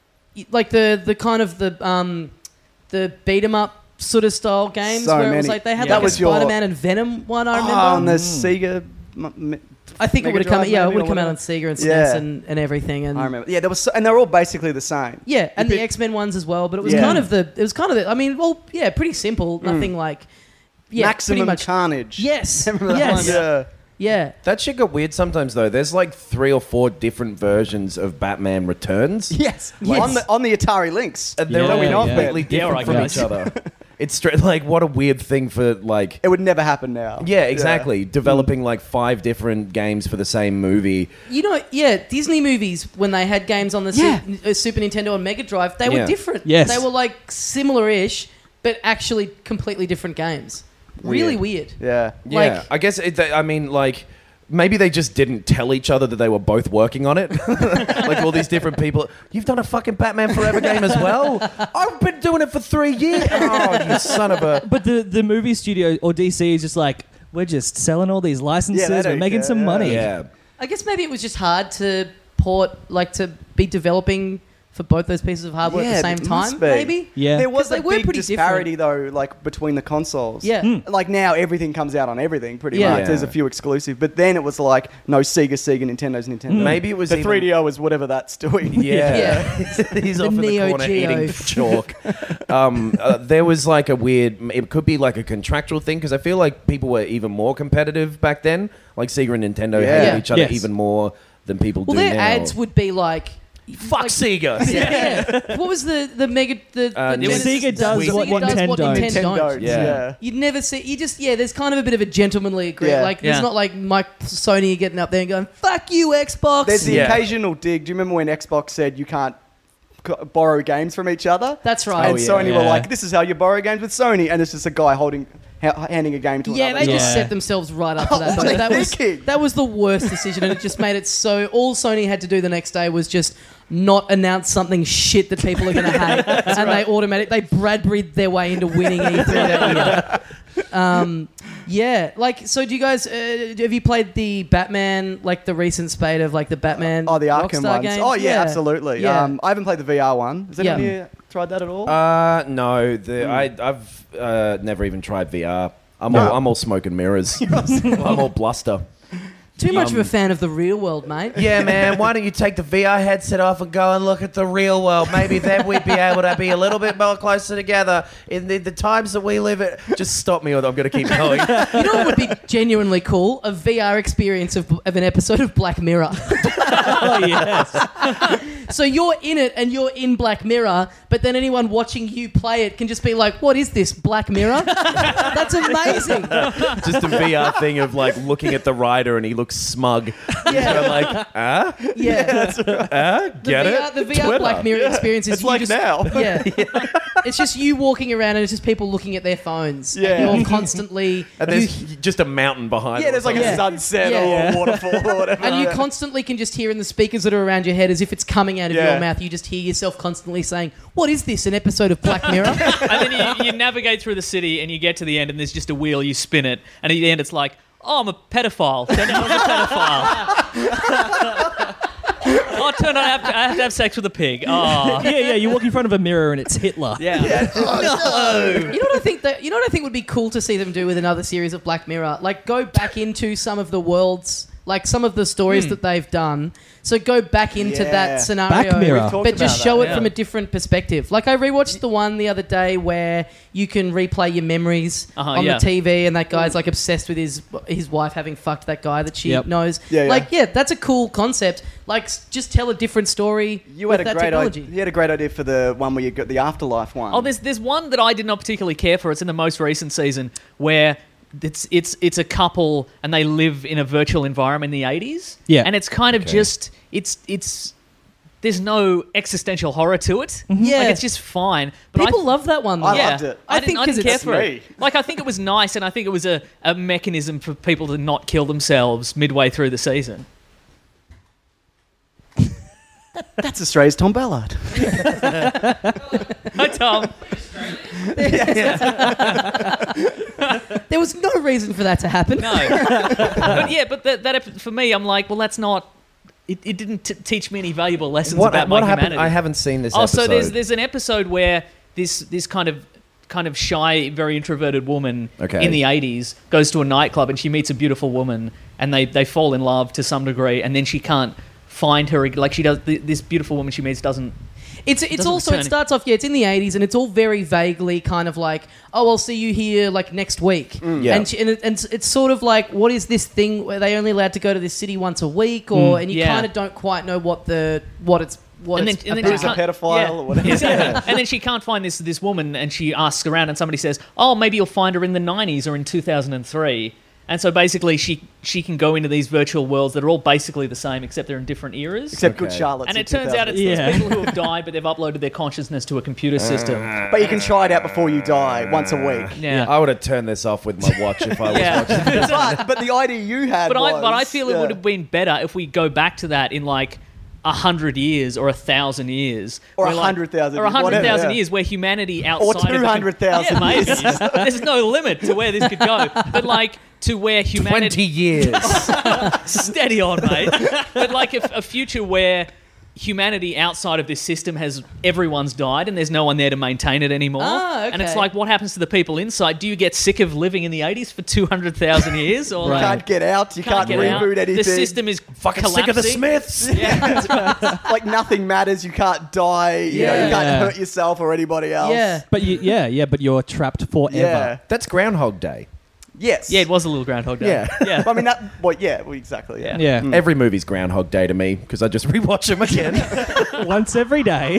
Speaker 4: the kind of the beat 'em up sort of style games
Speaker 7: So
Speaker 4: where it was
Speaker 7: many.
Speaker 4: like they had
Speaker 6: Yeah.
Speaker 4: like
Speaker 7: That
Speaker 4: a
Speaker 7: was your-
Speaker 4: Spider-Man and Venom one. I remember.
Speaker 7: Oh, and the Sega.
Speaker 4: I think it
Speaker 7: Mega
Speaker 4: would have come.
Speaker 7: Drive
Speaker 4: Yeah, it
Speaker 7: maybe,
Speaker 4: would
Speaker 7: or
Speaker 4: have come out on
Speaker 7: whatever.
Speaker 4: Sega and SNES
Speaker 7: Yeah.
Speaker 4: and everything. And
Speaker 7: I remember. Yeah, there was, and they're all basically the same.
Speaker 4: yeah, and
Speaker 7: You
Speaker 4: the
Speaker 7: pick-
Speaker 4: X-Men ones as well. But it was
Speaker 7: Yeah.
Speaker 4: kind of the. I mean, well, yeah, pretty simple. Nothing like. Yeah,
Speaker 7: Maximum
Speaker 4: pretty much.
Speaker 7: Carnage.
Speaker 4: Yes.
Speaker 7: Remember that
Speaker 4: Yes.
Speaker 7: one? Yeah.
Speaker 4: Yeah.
Speaker 5: That shit got weird sometimes though. There's like 3 or 4 different versions of Batman Returns.
Speaker 7: Yes.
Speaker 4: Yes.
Speaker 7: On the Atari Lynx.
Speaker 5: And they're
Speaker 3: Yeah,
Speaker 5: all
Speaker 3: yeah.
Speaker 5: completely
Speaker 6: Yeah,
Speaker 5: different
Speaker 6: right,
Speaker 5: from
Speaker 6: guys.
Speaker 5: each other. It's straight like what a weird thing for like.
Speaker 7: It would never happen now.
Speaker 5: Yeah, exactly. Developing like 5 different games for the same movie.
Speaker 4: You know, yeah, Disney movies, when they had games on the
Speaker 7: Yeah.
Speaker 4: Super Nintendo and Mega Drive, they were
Speaker 5: Yeah.
Speaker 4: different.
Speaker 3: Yes.
Speaker 4: They were like similar-ish, but actually completely different games. Really weird.
Speaker 7: Yeah.
Speaker 5: Yeah,
Speaker 4: Like-
Speaker 5: I guess. I mean, like. Maybe they just didn't tell each other that they were both working on it. Like all these different people. You've done a fucking Batman Forever game as well? I've been doing it for 3 years. Oh, you son of a...
Speaker 3: But the movie studio or DC is just like, we're just selling all these licenses,
Speaker 7: Yeah, they
Speaker 3: we're
Speaker 7: don't
Speaker 3: making
Speaker 7: care,
Speaker 3: some
Speaker 7: yeah.
Speaker 3: money.
Speaker 5: Yeah.
Speaker 4: I guess maybe it was just hard to port, like to be developing for both those pieces of hardware at the same
Speaker 7: it must
Speaker 4: time,
Speaker 7: be.
Speaker 4: maybe?
Speaker 3: Yeah.
Speaker 7: There was
Speaker 4: 'Cause they
Speaker 7: a
Speaker 4: were
Speaker 7: big
Speaker 4: pretty
Speaker 7: disparity though, like between the consoles.
Speaker 4: Yeah.
Speaker 7: Like now everything comes out on everything pretty
Speaker 4: Yeah.
Speaker 7: much.
Speaker 5: Yeah.
Speaker 7: There's a few exclusive, but then it was like no Sega, Nintendo.
Speaker 5: Maybe it was
Speaker 7: the
Speaker 5: even-
Speaker 7: 3DO is whatever that's doing.
Speaker 5: Yeah. He's
Speaker 4: The
Speaker 5: off in the
Speaker 4: Neo
Speaker 5: corner
Speaker 4: Geo.
Speaker 5: eating chalk. There was like a weird... It could be like a contractual thing because I feel like people were even more competitive back then. Like Sega and Nintendo
Speaker 7: Yeah.
Speaker 5: hated each other
Speaker 3: Yes.
Speaker 5: even more than people
Speaker 4: Well,
Speaker 5: do
Speaker 4: their
Speaker 5: now.
Speaker 4: ads would be like
Speaker 5: Fuck Sega.
Speaker 4: Yeah. What was the mega the Genesis-
Speaker 3: Sega does what Nintendo don't.
Speaker 4: Nintendo don't.
Speaker 5: Yeah.
Speaker 4: You'd never see. You just there's kind of a bit of a gentlemanly agreement.
Speaker 7: Yeah.
Speaker 4: Like there's
Speaker 6: Yeah.
Speaker 4: not like Sony getting up there and going "fuck you, Xbox."
Speaker 7: There's the
Speaker 5: Yeah.
Speaker 7: occasional dig. Do you remember when Xbox said you can't borrow games from each other?
Speaker 4: That's right.
Speaker 7: And
Speaker 5: Oh, yeah.
Speaker 7: Sony were
Speaker 3: Yeah.
Speaker 7: like, "This is how you borrow games with Sony," and it's just a guy handing a game to
Speaker 4: Yeah,
Speaker 7: another.
Speaker 4: they just
Speaker 3: Yeah.
Speaker 4: set themselves right up for that.
Speaker 7: What were they
Speaker 4: But
Speaker 7: thinking?
Speaker 4: that was the worst decision, and it just made it so. All Sony had to do the next day was just not announce something shit that people are going to hate, and they Bradbury'd their way into winning E3 that year. Yeah, like so. Do you guys have you played the Batman, like the recent spate of like the Batman?
Speaker 7: Oh, the Arkham
Speaker 4: Rockstar
Speaker 7: ones.
Speaker 4: games?
Speaker 7: Oh yeah, absolutely.
Speaker 4: Yeah.
Speaker 7: I haven't played the VR one. Has anyone
Speaker 4: Yeah.
Speaker 7: here tried that at all?
Speaker 5: No, I've never even tried VR. I'm all smoke and mirrors. I'm all bluster.
Speaker 4: Too much of a fan of the real world, mate.
Speaker 5: Yeah, man. Why don't you take the VR headset off and go and look at the real world? Maybe then we'd be able to be a little bit more closer together in the times that we live in. Just stop me, or I'm going to keep going.
Speaker 4: You know what would be genuinely cool? A VR experience of an episode of Black Mirror.
Speaker 3: Oh, yes.
Speaker 4: So you're in it and you're in Black Mirror, but then anyone watching you play it can just be like, what is this, Black Mirror? That's amazing.
Speaker 5: Just a VR thing of like looking at the rider and he looks smug.
Speaker 4: Yeah.
Speaker 5: So like,
Speaker 4: Yeah.
Speaker 5: get it?
Speaker 4: The VR
Speaker 5: Twitter.
Speaker 4: Black Mirror experience is
Speaker 7: It's
Speaker 4: you
Speaker 7: like
Speaker 4: just,
Speaker 7: now.
Speaker 4: Yeah. It's just you walking around and it's just people looking at their phones.
Speaker 7: Yeah.
Speaker 4: And you're constantly...
Speaker 5: And there's just a mountain behind.
Speaker 7: Yeah,
Speaker 5: or
Speaker 7: there's like
Speaker 5: something.
Speaker 7: a sunset
Speaker 4: Yeah.
Speaker 7: or a waterfall or whatever.
Speaker 4: And you constantly can just hear in the speakers that are around your head as if it's coming out of
Speaker 7: Yeah.
Speaker 4: your mouth. You just hear yourself constantly saying, what is this, an episode of Black Mirror?
Speaker 6: And then you navigate through the city and you get to the end and there's just a wheel, you spin it, and at the end it's like, oh, I'm a pedophile. Turn out I'm a pedophile. Oh, turn out I have to have sex with a pig. Oh.
Speaker 3: Yeah, you walk in front of a mirror and it's Hitler.
Speaker 6: Yeah.
Speaker 4: You know what I think would be cool to see them do with another series of Black Mirror? Like go back into some of the worlds, like some of the stories that they've done. So go back into
Speaker 7: Yeah.
Speaker 4: that scenario,
Speaker 3: Back Mirror. We've
Speaker 7: talked
Speaker 4: but just
Speaker 7: about
Speaker 4: show
Speaker 7: that,
Speaker 4: it from a different perspective. Like I rewatched the one the other day where you can replay your memories on
Speaker 6: yeah.
Speaker 4: the TV, and that guy's like obsessed with his wife having fucked that guy that she
Speaker 3: Yep.
Speaker 4: knows.
Speaker 7: Yeah, yeah.
Speaker 4: That's a cool concept. Like just tell a different story.
Speaker 7: You
Speaker 4: with
Speaker 7: had a
Speaker 4: that
Speaker 7: great
Speaker 4: technology.
Speaker 7: idea. You had a great idea for the one where you got the afterlife one.
Speaker 6: Oh, there's one that I did not particularly care for. It's in the most recent season where it's a couple and they live in a virtual environment in the 80s.
Speaker 3: Yeah.
Speaker 6: And it's kind of just it's there's no existential horror to it.
Speaker 4: Yeah.
Speaker 6: Like it's just fine. But
Speaker 4: People love that one. Though.
Speaker 7: I loved it.
Speaker 6: I
Speaker 4: think
Speaker 6: didn't
Speaker 4: 'cause
Speaker 6: care
Speaker 4: it's
Speaker 6: for
Speaker 7: me.
Speaker 6: it. Like I think it was nice, and I think it was a mechanism for people to not kill themselves midway through the season.
Speaker 7: That's Australia's Tom Ballard.
Speaker 6: Hi, Tom.
Speaker 4: There was no reason for that to happen.
Speaker 6: No. But that for me, I'm like, well, that's not. It didn't teach me any valuable lessons about my
Speaker 5: what happened?
Speaker 6: humanity.
Speaker 5: I haven't seen this
Speaker 6: Oh,
Speaker 5: episode.
Speaker 6: so there's an episode where this kind of shy, very introverted woman
Speaker 5: Okay.
Speaker 6: in the 80s goes to a nightclub and she meets a beautiful woman and they fall in love to some degree, and then she can't find her, like she does. This beautiful woman she meets doesn't.
Speaker 4: It's
Speaker 6: doesn't
Speaker 4: also,
Speaker 6: return
Speaker 4: it
Speaker 6: it.
Speaker 4: starts off, it's in the 80s, and it's all very vaguely kind of like, oh, I'll see you here like next week.
Speaker 5: Yeah.
Speaker 4: And it's sort of like, what is this thing where they only allowed to go to this city once a week, or and you
Speaker 6: Yeah.
Speaker 4: kind of don't quite know what it's
Speaker 6: And then
Speaker 4: about.
Speaker 7: Who's a
Speaker 6: can't-
Speaker 7: pedophile or whatever.
Speaker 6: Exactly. And then she can't find this woman, and she asks around, and somebody says, "Oh, maybe you'll find her in the 90s or in 2003." And so basically, she can go into these virtual worlds that are all basically the same, except they're in different eras.
Speaker 7: Except Good
Speaker 5: Okay.
Speaker 7: Charlotte's.
Speaker 6: And
Speaker 7: in
Speaker 6: it turns out it's
Speaker 7: 2000.
Speaker 6: these people who have died, but they've uploaded their consciousness to a computer system.
Speaker 7: But you can try it out before you die once a week.
Speaker 6: Yeah.
Speaker 5: I would have turned this off with my watch if I was
Speaker 6: Yeah.
Speaker 5: watching.
Speaker 7: But the idea you had
Speaker 6: But
Speaker 7: was...
Speaker 6: I feel it would have been better if we go back to that in like 100 years or 1,000 years.
Speaker 7: Or
Speaker 6: Where, like-
Speaker 7: 100,000
Speaker 6: Or
Speaker 7: years,
Speaker 6: 100,000
Speaker 7: whatever, yeah.
Speaker 6: years where humanity outside
Speaker 7: Or 200,000
Speaker 6: Yeah, maybe. There's no limit to where this could go. But like to where
Speaker 5: 20
Speaker 6: humanity...
Speaker 5: years.
Speaker 6: Steady on, mate. But like a future where humanity outside of this system everyone's died and there's no one there to maintain it anymore.
Speaker 4: Ah,
Speaker 6: And it's
Speaker 4: okay.
Speaker 6: like, what happens to the people inside? Do you get sick of living in the 80s for 200,000 years? Or
Speaker 7: You
Speaker 6: like,
Speaker 7: can't get out. You can't
Speaker 6: get out?
Speaker 7: reboot anything.
Speaker 6: The system is
Speaker 5: Fucking
Speaker 6: collapsing.
Speaker 5: sick of the Smiths.
Speaker 6: Yeah.
Speaker 7: Like nothing matters. You can't die. You know, you
Speaker 3: Yeah.
Speaker 7: can't hurt yourself or anybody else.
Speaker 4: Yeah.
Speaker 3: But but you're trapped forever.
Speaker 7: Yeah.
Speaker 5: That's Groundhog Day.
Speaker 7: Yes.
Speaker 6: Yeah, it was a little Groundhog Day.
Speaker 5: Yeah.
Speaker 6: Yeah.
Speaker 7: I mean, exactly.
Speaker 6: Yeah.
Speaker 3: Yeah.
Speaker 5: Every movie's Groundhog Day to me because I just rewatch them again.
Speaker 3: Once every day.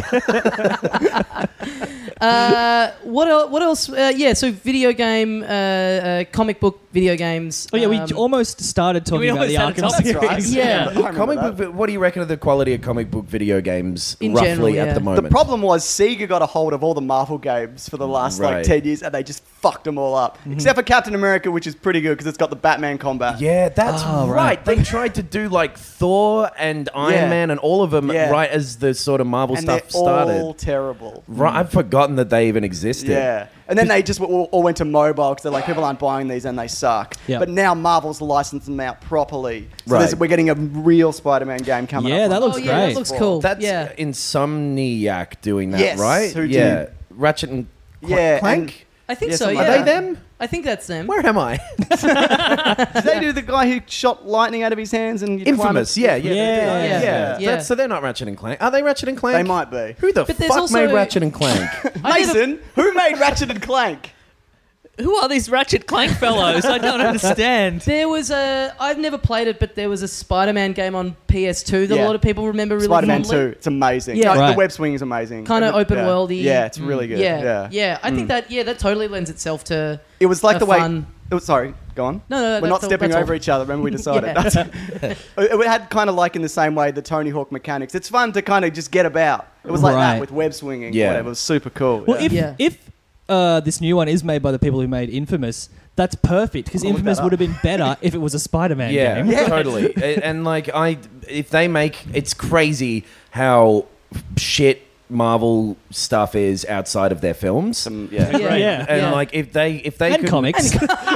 Speaker 4: What else? So video game, comic book video games.
Speaker 3: Oh yeah, we almost started talking about the
Speaker 6: almost
Speaker 3: Arkham
Speaker 6: had a
Speaker 3: series.
Speaker 6: topic,
Speaker 4: Yeah.
Speaker 7: I remember
Speaker 5: Comic
Speaker 7: that.
Speaker 5: book. What do you reckon of the quality of comic book video games
Speaker 4: In
Speaker 5: roughly
Speaker 4: general, yeah.
Speaker 5: at the
Speaker 7: The
Speaker 5: moment?
Speaker 7: problem was Sega got a hold of all the Marvel games for the last
Speaker 5: Right.
Speaker 7: 10 years, and they just fucked them all up. Except for Captain America, which is pretty good because it's got the Batman combat.
Speaker 5: Yeah, that's
Speaker 3: Oh,
Speaker 5: right.
Speaker 3: right.
Speaker 5: They tried to do like Thor and Iron
Speaker 7: Yeah.
Speaker 5: Man and all of them
Speaker 7: Yeah.
Speaker 5: right as the sort of Marvel
Speaker 7: and
Speaker 5: stuff
Speaker 7: they're
Speaker 5: started.
Speaker 7: all terrible.
Speaker 5: Right, I've forgotten that they even existed.
Speaker 7: Yeah. And then they just all went to mobile because they're like, people aren't buying these and they suck.
Speaker 3: Yeah.
Speaker 7: But now Marvel's licensed them out properly. So
Speaker 5: Right.
Speaker 7: we're getting a real Spider-Man game coming up.
Speaker 3: Yeah, that looks
Speaker 4: Oh yeah,
Speaker 3: great.
Speaker 4: that looks cool.
Speaker 5: That's
Speaker 4: yeah.
Speaker 5: Insomniac doing that,
Speaker 7: Yes,
Speaker 5: right?
Speaker 7: who
Speaker 5: yeah.
Speaker 7: did-
Speaker 5: Ratchet and
Speaker 7: Yeah,
Speaker 5: Clank?
Speaker 4: I think
Speaker 7: Yeah,
Speaker 4: so.
Speaker 7: something
Speaker 4: Yeah.
Speaker 7: like
Speaker 5: Are they them?
Speaker 4: I think that's them.
Speaker 5: Where am I?
Speaker 7: Did they do the guy who shot lightning out of his hands and you
Speaker 5: Infamous, yeah, yeah.
Speaker 3: Yeah.
Speaker 5: yeah.
Speaker 4: Yeah.
Speaker 5: So they're not Ratchet and Clank. Are they Ratchet and Clank?
Speaker 7: They might be.
Speaker 5: Who the
Speaker 4: But there's
Speaker 5: fuck
Speaker 4: also-
Speaker 5: made Ratchet and Clank?
Speaker 7: Mason, who made Ratchet and Clank?
Speaker 6: Who are these Ratchet Clank fellows? I don't understand.
Speaker 4: There was I've never played it, but there was a Spider-Man game on PS2 that a
Speaker 7: Yeah.
Speaker 4: lot of people remember really
Speaker 7: Spider-Man
Speaker 4: fondly.
Speaker 7: 2. It's amazing.
Speaker 4: Yeah.
Speaker 7: No,
Speaker 3: Right.
Speaker 7: The web swing is amazing.
Speaker 4: Kind of
Speaker 7: And
Speaker 4: open
Speaker 7: yeah.
Speaker 4: worldy.
Speaker 7: Yeah, it's really good.
Speaker 4: Yeah. I think that totally lends itself to.
Speaker 7: It was like
Speaker 4: a
Speaker 7: the way.
Speaker 4: fun-
Speaker 7: It was, sorry, go on.
Speaker 4: No,
Speaker 7: We're not
Speaker 4: that's all-
Speaker 7: stepping
Speaker 4: that's all.
Speaker 7: over each other. Remember we decided.
Speaker 4: Yeah.
Speaker 7: That's it had kind of like in the same way the Tony Hawk mechanics. It's fun to kind of just get about. It was like
Speaker 3: Right.
Speaker 7: that with web swinging.
Speaker 5: Yeah.
Speaker 7: Yeah, whatever. It was super cool.
Speaker 3: Well,
Speaker 7: yeah.
Speaker 3: if this new one is made by the people who made Infamous, that's perfect because
Speaker 7: I'll look
Speaker 3: Infamous
Speaker 7: that
Speaker 3: would have been better if it was a Spider-Man
Speaker 5: Yeah,
Speaker 3: game.
Speaker 5: totally. And like if they make, it's crazy how shit Marvel stuff is outside of their films.
Speaker 7: Yeah.
Speaker 4: Yeah.
Speaker 3: Yeah.
Speaker 5: And
Speaker 4: Yeah.
Speaker 5: like if they
Speaker 3: And
Speaker 5: could,
Speaker 3: comics.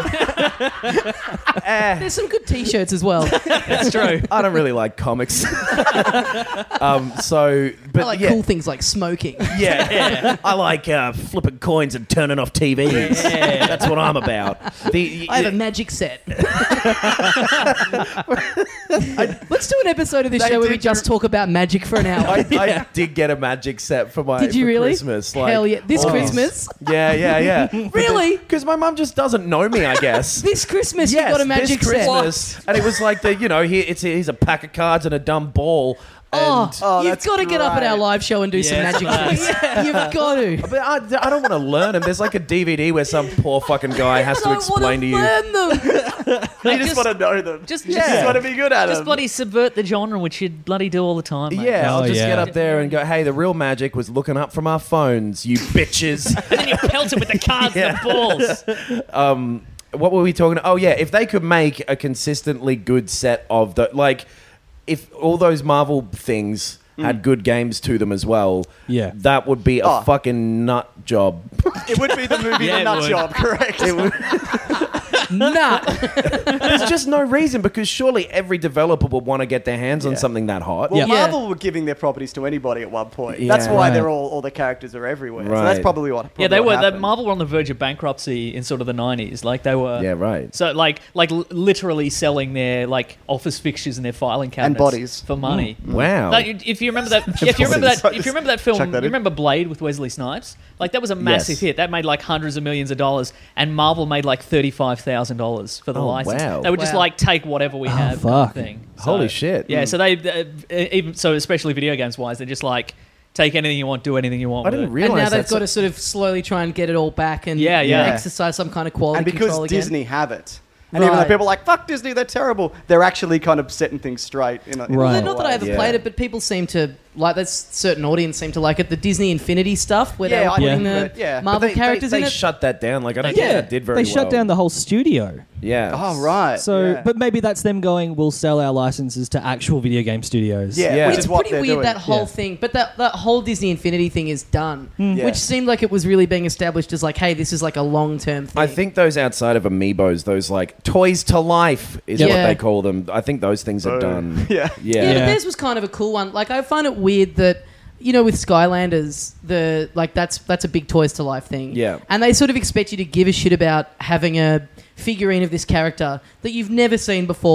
Speaker 4: There's some good T-shirts as well.
Speaker 6: That's true.
Speaker 5: I don't really like comics. So, but
Speaker 4: I like
Speaker 5: yeah,
Speaker 4: cool things like smoking.
Speaker 5: yeah, I like flipping coins and turning off TVs.
Speaker 6: Yeah.
Speaker 5: That's what I'm about.
Speaker 4: I have a magic set. Let's do an episode of this
Speaker 7: They
Speaker 4: show where we
Speaker 7: did
Speaker 4: just talk about magic for an hour.
Speaker 5: I did get a magic set for my
Speaker 4: Did you
Speaker 5: for
Speaker 4: really?
Speaker 5: Christmas.
Speaker 4: Hell yeah. This
Speaker 5: oh.
Speaker 4: Christmas?
Speaker 5: Yeah.
Speaker 4: Really?
Speaker 5: Because my mum just doesn't know me, I guess.
Speaker 4: This Christmas
Speaker 5: Yes,
Speaker 4: you got a magic
Speaker 5: this
Speaker 4: set.
Speaker 5: Christmas, and it was like here's a pack of cards and a dumb ball. And,
Speaker 7: Oh,
Speaker 4: You've
Speaker 7: that's
Speaker 4: got to get up at our
Speaker 7: great.
Speaker 4: live show and do some
Speaker 6: Yes,
Speaker 4: magic
Speaker 6: nice.
Speaker 4: tricks. You've got to.
Speaker 5: but I don't want to learn them. There's like a DVD where some poor fucking guy has to explain to you.
Speaker 4: Learn them.
Speaker 7: You just want to know them.
Speaker 6: Just
Speaker 7: You just want to be good at
Speaker 6: Just
Speaker 7: them.
Speaker 6: bloody subvert the genre, which you bloody do all the time. Mate.
Speaker 5: Yeah, I'll
Speaker 3: Oh,
Speaker 5: just
Speaker 3: yeah.
Speaker 5: get up there and go, hey, the real magic was looking up from our phones, you bitches.
Speaker 6: And then you pelt it with the cards and the balls.
Speaker 5: What were we talking? Oh, yeah, if they could make a consistently good set of the, like, if all those Marvel things had good games to them as well,
Speaker 3: Yeah.
Speaker 5: that would be a
Speaker 7: Oh.
Speaker 5: fucking nut job.
Speaker 7: It would be the movie
Speaker 6: Yeah,
Speaker 7: The
Speaker 6: it
Speaker 7: Nut
Speaker 6: would.
Speaker 7: Job, correct?
Speaker 4: Nah.
Speaker 5: There's just no reason because surely every developer would want to get their hands on
Speaker 7: Yeah.
Speaker 5: something that hot.
Speaker 7: Well,
Speaker 3: Yeah.
Speaker 7: Marvel were giving their properties to anybody at one point. That's
Speaker 5: Yeah.
Speaker 7: why
Speaker 3: Right.
Speaker 7: they're all the characters are everywhere. So
Speaker 5: Right.
Speaker 7: that's probably what.
Speaker 6: Yeah, they
Speaker 7: probably
Speaker 6: were.
Speaker 7: what
Speaker 6: The
Speaker 7: happened.
Speaker 6: Marvel were on the verge of bankruptcy in sort of the 90s. Like they were.
Speaker 5: Yeah, right.
Speaker 6: So like literally selling their like office fixtures and their filing cabinets
Speaker 7: bodies.
Speaker 6: for money.
Speaker 5: Wow.
Speaker 6: Like, if you remember that, if you remember
Speaker 7: Bodies.
Speaker 6: that, if you remember that film,
Speaker 7: Chuck
Speaker 6: you
Speaker 7: that in.
Speaker 6: remember Blade with Wesley Snipes? Like that was a massive
Speaker 5: Yes.
Speaker 6: hit. That made like hundreds of millions of dollars, and Marvel made like $35,000 for the
Speaker 5: Oh,
Speaker 6: license.
Speaker 5: wow.
Speaker 6: They would just
Speaker 4: Wow.
Speaker 6: like take whatever we have, kind
Speaker 3: fuck.
Speaker 6: of thing.
Speaker 5: Holy shit.
Speaker 6: Yeah, so they even so, especially video games wise, they're just like take anything you want, do anything you want.
Speaker 5: I
Speaker 6: with
Speaker 5: didn't
Speaker 6: it.
Speaker 5: realize
Speaker 4: And now they've
Speaker 5: that.
Speaker 4: got to sort of slowly try and get it all back and
Speaker 6: Yeah, yeah.
Speaker 4: exercise some kind of quality
Speaker 7: and because
Speaker 4: control again.
Speaker 7: Disney have it. And even though
Speaker 4: Right.
Speaker 7: people are like, fuck Disney, they're terrible, they're actually kind of setting things straight. In a
Speaker 3: Right.
Speaker 4: Not that I ever
Speaker 5: Yeah.
Speaker 4: played it, but people seem to like. That's certain audience seem to like it. The Disney Infinity stuff, where they
Speaker 7: Yeah,
Speaker 4: were
Speaker 7: I
Speaker 4: putting
Speaker 7: think
Speaker 4: the
Speaker 7: that- yeah.
Speaker 4: Marvel
Speaker 5: But
Speaker 4: characters
Speaker 5: they
Speaker 4: in it.
Speaker 5: shut that down. Like, I don't
Speaker 6: They
Speaker 5: think
Speaker 6: did.
Speaker 5: that did very
Speaker 3: They
Speaker 5: well.
Speaker 3: shut down the whole studio.
Speaker 5: Yeah.
Speaker 7: Oh, right.
Speaker 3: So,
Speaker 7: yeah.
Speaker 3: but maybe that's them going, we'll sell our licenses to actual video game studios.
Speaker 7: Yeah,
Speaker 5: Yeah.
Speaker 7: which
Speaker 4: It's
Speaker 7: is what
Speaker 4: pretty
Speaker 7: they're
Speaker 4: weird
Speaker 7: doing.
Speaker 4: that whole
Speaker 3: Yeah.
Speaker 4: thing, but that whole Disney Infinity thing is done,
Speaker 7: Yeah.
Speaker 4: which seemed like it was really being established as like, hey, this is like a long-term thing.
Speaker 5: I think those outside of Amiibos, those like toys to life is
Speaker 4: Yeah.
Speaker 5: what they call them. I think those things are
Speaker 7: Boom.
Speaker 5: done.
Speaker 7: Yeah.
Speaker 4: Yeah,
Speaker 5: Yeah.
Speaker 4: but theirs was kind of a cool one. Like I find it weird that with Skylanders, that's a big toys to life thing.
Speaker 5: Yeah.
Speaker 4: and they sort of expect you to give a shit about having a figurine of this character that you've never seen before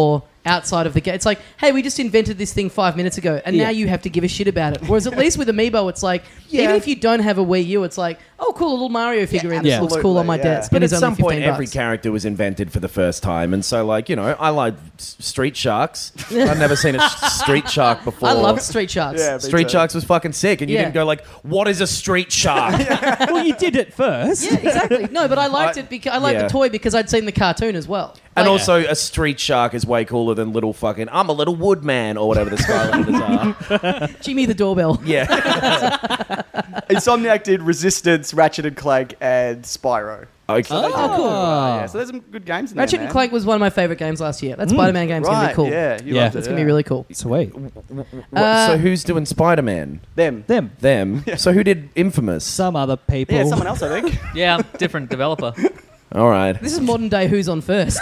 Speaker 4: outside of the game. It's like, hey, we just invented this thing 5 minutes ago, and now you have to give a shit about it. Whereas at least with Amiibo, it's like, even if you don't have a Wii U, it's like, oh, cool, a little Mario figurine. This looks cool on my desk.
Speaker 5: But
Speaker 4: and
Speaker 5: at
Speaker 4: it's
Speaker 5: some
Speaker 4: only
Speaker 5: point,
Speaker 4: 15
Speaker 5: every
Speaker 4: bucks.
Speaker 5: character was invented for the first time, and so like I like Street Sharks. I've never seen a Street Shark before.
Speaker 4: I love Street Sharks.
Speaker 7: Yeah, me
Speaker 5: Street
Speaker 7: too.
Speaker 5: Sharks was fucking sick, and you
Speaker 4: Yeah.
Speaker 5: didn't go like, "What is a street shark?"
Speaker 3: Well, you did it first.
Speaker 4: Yeah, exactly. No, but I liked it because I liked the toy because I'd seen the cartoon as well.
Speaker 5: And
Speaker 4: Like,
Speaker 5: also, a street shark is way cooler than little fucking "I'm a little woodman" or whatever the Skylanders are.
Speaker 4: Jimmy the doorbell.
Speaker 5: Yeah,
Speaker 7: Insomniac did Resistance, Ratchet and Clank, and Spyro.
Speaker 5: okay.
Speaker 4: Oh, cool.
Speaker 7: Yeah, so there's some good games in
Speaker 4: Ratchet
Speaker 7: there,
Speaker 4: and Clank was one of my favorite games last year. That Spider-Man game's
Speaker 7: right,
Speaker 4: gonna be cool.
Speaker 7: Yeah, you
Speaker 3: Yeah.
Speaker 7: loved it,
Speaker 4: It's gonna be really cool.
Speaker 3: Sweet.
Speaker 5: So who's doing Spider-Man?
Speaker 7: Them.
Speaker 5: Them. So who did Infamous?
Speaker 3: Some other people.
Speaker 7: Yeah, someone else, I think.
Speaker 6: Yeah, different developer.
Speaker 5: All right.
Speaker 4: This is modern day Who's on First.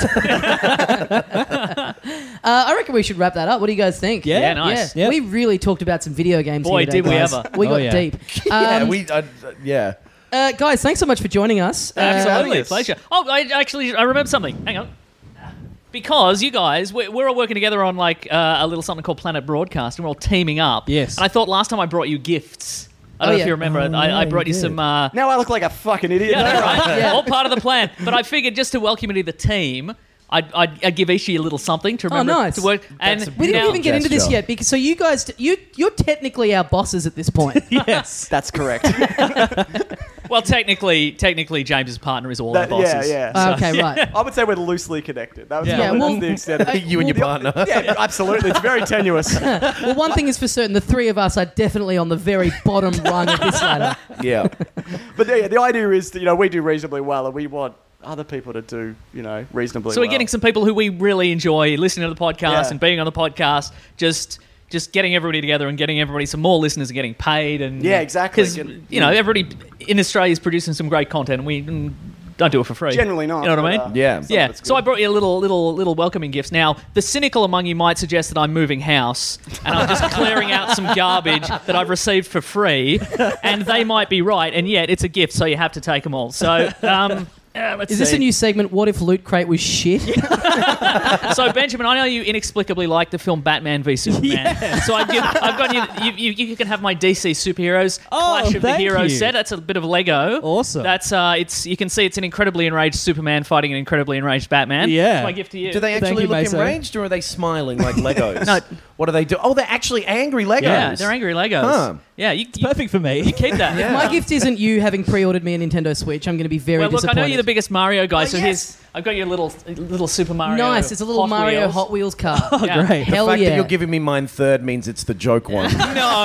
Speaker 4: I reckon we should wrap that up. What do you guys think?
Speaker 3: Yeah.
Speaker 6: Yeah, nice.
Speaker 3: Yep.
Speaker 4: We really talked about some video games.
Speaker 6: Boy,
Speaker 4: here today,
Speaker 6: did we
Speaker 4: guys.
Speaker 6: ever.
Speaker 4: We got
Speaker 3: yeah.
Speaker 4: deep.
Speaker 5: Yeah.
Speaker 4: Guys, thanks so much for joining us.
Speaker 6: Absolutely,
Speaker 7: yes.
Speaker 6: pleasure. Oh, I remember something. Hang on. Because you guys, we're all working together on like a little something called Planet Broadcast, and we're all teaming up.
Speaker 3: Yes.
Speaker 6: And I thought last time I brought you gifts. I don't know if you remember. I brought you some.
Speaker 7: Now I look like a fucking idiot.
Speaker 6: Yeah,
Speaker 7: don't I?
Speaker 6: right.
Speaker 4: Yeah.
Speaker 6: All part of the plan. But I figured just to welcome you to the team, I'd give each of you a little something to remember
Speaker 4: nice.
Speaker 6: to work. And
Speaker 4: We didn't
Speaker 6: now-
Speaker 4: even get into this
Speaker 5: gesture.
Speaker 4: yet because so you guys, you're technically our bosses at this point.
Speaker 3: Yes.
Speaker 7: That's correct.
Speaker 6: Well, technically, James's partner is all our
Speaker 7: That-
Speaker 6: bosses.
Speaker 7: yeah.
Speaker 4: Okay, right.
Speaker 7: I would say we're loosely connected. That was
Speaker 6: Yeah.
Speaker 7: probably
Speaker 4: Yeah, well-
Speaker 7: that's the extent of it.
Speaker 5: You and your partner.
Speaker 7: Yeah, absolutely. It's very tenuous.
Speaker 4: Well, one thing is for certain: the three of us are definitely on the very bottom rung of this ladder.
Speaker 5: Yeah.
Speaker 7: But yeah, the idea is that, we do reasonably well, and we want other people to do, reasonably
Speaker 6: So
Speaker 7: well.
Speaker 6: we're getting some people who we really enjoy listening to the podcast
Speaker 7: Yeah.
Speaker 6: and being on the podcast. Just getting everybody together and getting everybody some more listeners and getting paid and
Speaker 7: Yeah, exactly.
Speaker 6: Because everybody in Australia is producing some great content, and we don't do it for free.
Speaker 7: Generally not.
Speaker 6: You know what I
Speaker 7: but,
Speaker 6: mean?
Speaker 5: Yeah.
Speaker 7: some of
Speaker 6: Yeah,
Speaker 7: it's
Speaker 6: so I
Speaker 7: good.
Speaker 6: brought you a little welcoming gifts. Now, the cynical among you might suggest that I'm moving house and I'm just clearing out some garbage that I've received for free, and they might be right, and yet it's a gift, so you have to take them all. So, let's
Speaker 4: Is this
Speaker 6: see.
Speaker 4: a new segment? What if Loot Crate was shit?
Speaker 6: So, Benjamin, I know you inexplicably like the film Batman v Superman. So I've got you can have my DC superheroes Clash of the
Speaker 3: thank
Speaker 6: Heroes
Speaker 3: you.
Speaker 6: set. That's a bit of Lego.
Speaker 3: Awesome.
Speaker 6: That's you can see it's an incredibly enraged Superman fighting an incredibly enraged Batman.
Speaker 3: Yeah.
Speaker 6: That's my gift to you.
Speaker 5: Do they
Speaker 3: Thank
Speaker 5: actually
Speaker 3: you,
Speaker 5: look
Speaker 3: Meso.
Speaker 5: enraged, or are they smiling like Legos?
Speaker 6: No.
Speaker 5: What do they do? Oh, they're actually angry Legos.
Speaker 6: Yeah, they're angry Legos.
Speaker 5: Huh.
Speaker 6: Yeah, you
Speaker 3: Perfect for me.
Speaker 6: You keep that.
Speaker 5: Yeah.
Speaker 4: My gift isn't you having pre-ordered me a Nintendo Switch. I'm going to be very
Speaker 6: Well, look, I
Speaker 4: disappointed.
Speaker 6: know you're the biggest Mario guy, so
Speaker 4: yes.
Speaker 6: here's I've got your little Super Mario.
Speaker 4: Nice. It's a little
Speaker 6: Hot
Speaker 4: Mario
Speaker 6: Wheels.
Speaker 4: Hot Wheels car.
Speaker 6: Yeah.
Speaker 3: Great.
Speaker 4: Hell
Speaker 5: The fact
Speaker 4: yeah.
Speaker 5: that you're giving me mine third means it's the joke one.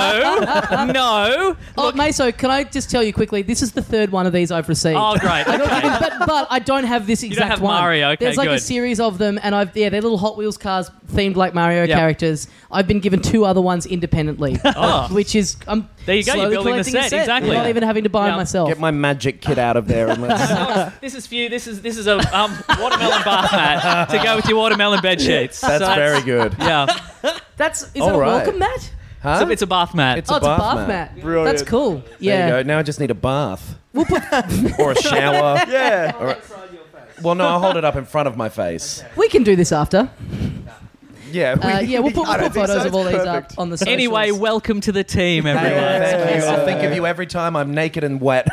Speaker 6: No.
Speaker 4: Oh, Meso, can I just tell you quickly? This is the third one of these I've received.
Speaker 6: Oh, great.
Speaker 4: I got
Speaker 6: Okay.
Speaker 4: given, but I don't have this
Speaker 6: don't
Speaker 4: exact
Speaker 6: have
Speaker 4: one.
Speaker 6: Mario, okay,
Speaker 4: There's like a
Speaker 6: good.
Speaker 4: series of them, and they're little Hot Wheels cars themed like Mario
Speaker 6: Yep.
Speaker 4: characters. I've been given two other ones independently,
Speaker 6: Oh.
Speaker 4: which is I'm
Speaker 6: There you go, you're
Speaker 4: slowly
Speaker 6: building the
Speaker 4: collecting a
Speaker 6: set, exactly.
Speaker 4: Not even having to buy
Speaker 6: Yeah.
Speaker 4: it myself.
Speaker 5: Get my magic kit out of there and let's.
Speaker 6: This is for you. This is a watermelon bath mat to go with your watermelon bed sheets.
Speaker 5: That's very good.
Speaker 6: Yeah.
Speaker 4: Is
Speaker 5: All
Speaker 4: that a
Speaker 5: right.
Speaker 4: welcome mat?
Speaker 5: Huh?
Speaker 6: So it's a bath mat.
Speaker 5: It's
Speaker 4: Oh,
Speaker 5: a
Speaker 4: it's a
Speaker 5: bath
Speaker 4: bath
Speaker 5: mat.
Speaker 4: mat.
Speaker 7: Brilliant.
Speaker 4: That's cool.
Speaker 5: There
Speaker 4: Yeah.
Speaker 5: you go. Now I just need a bath. Or a shower.
Speaker 7: Yeah.
Speaker 5: Well, no, I'll hold it up in front of my face.
Speaker 4: We can do this after.
Speaker 5: Yeah.
Speaker 4: We'll put
Speaker 7: I don't think
Speaker 4: photos
Speaker 7: so.
Speaker 4: of all
Speaker 7: It's
Speaker 4: these up
Speaker 7: perfect.
Speaker 4: on the socials.
Speaker 6: Anyway, welcome to the team, everyone.
Speaker 5: Thank you. I'll think of you every time I'm naked and wet.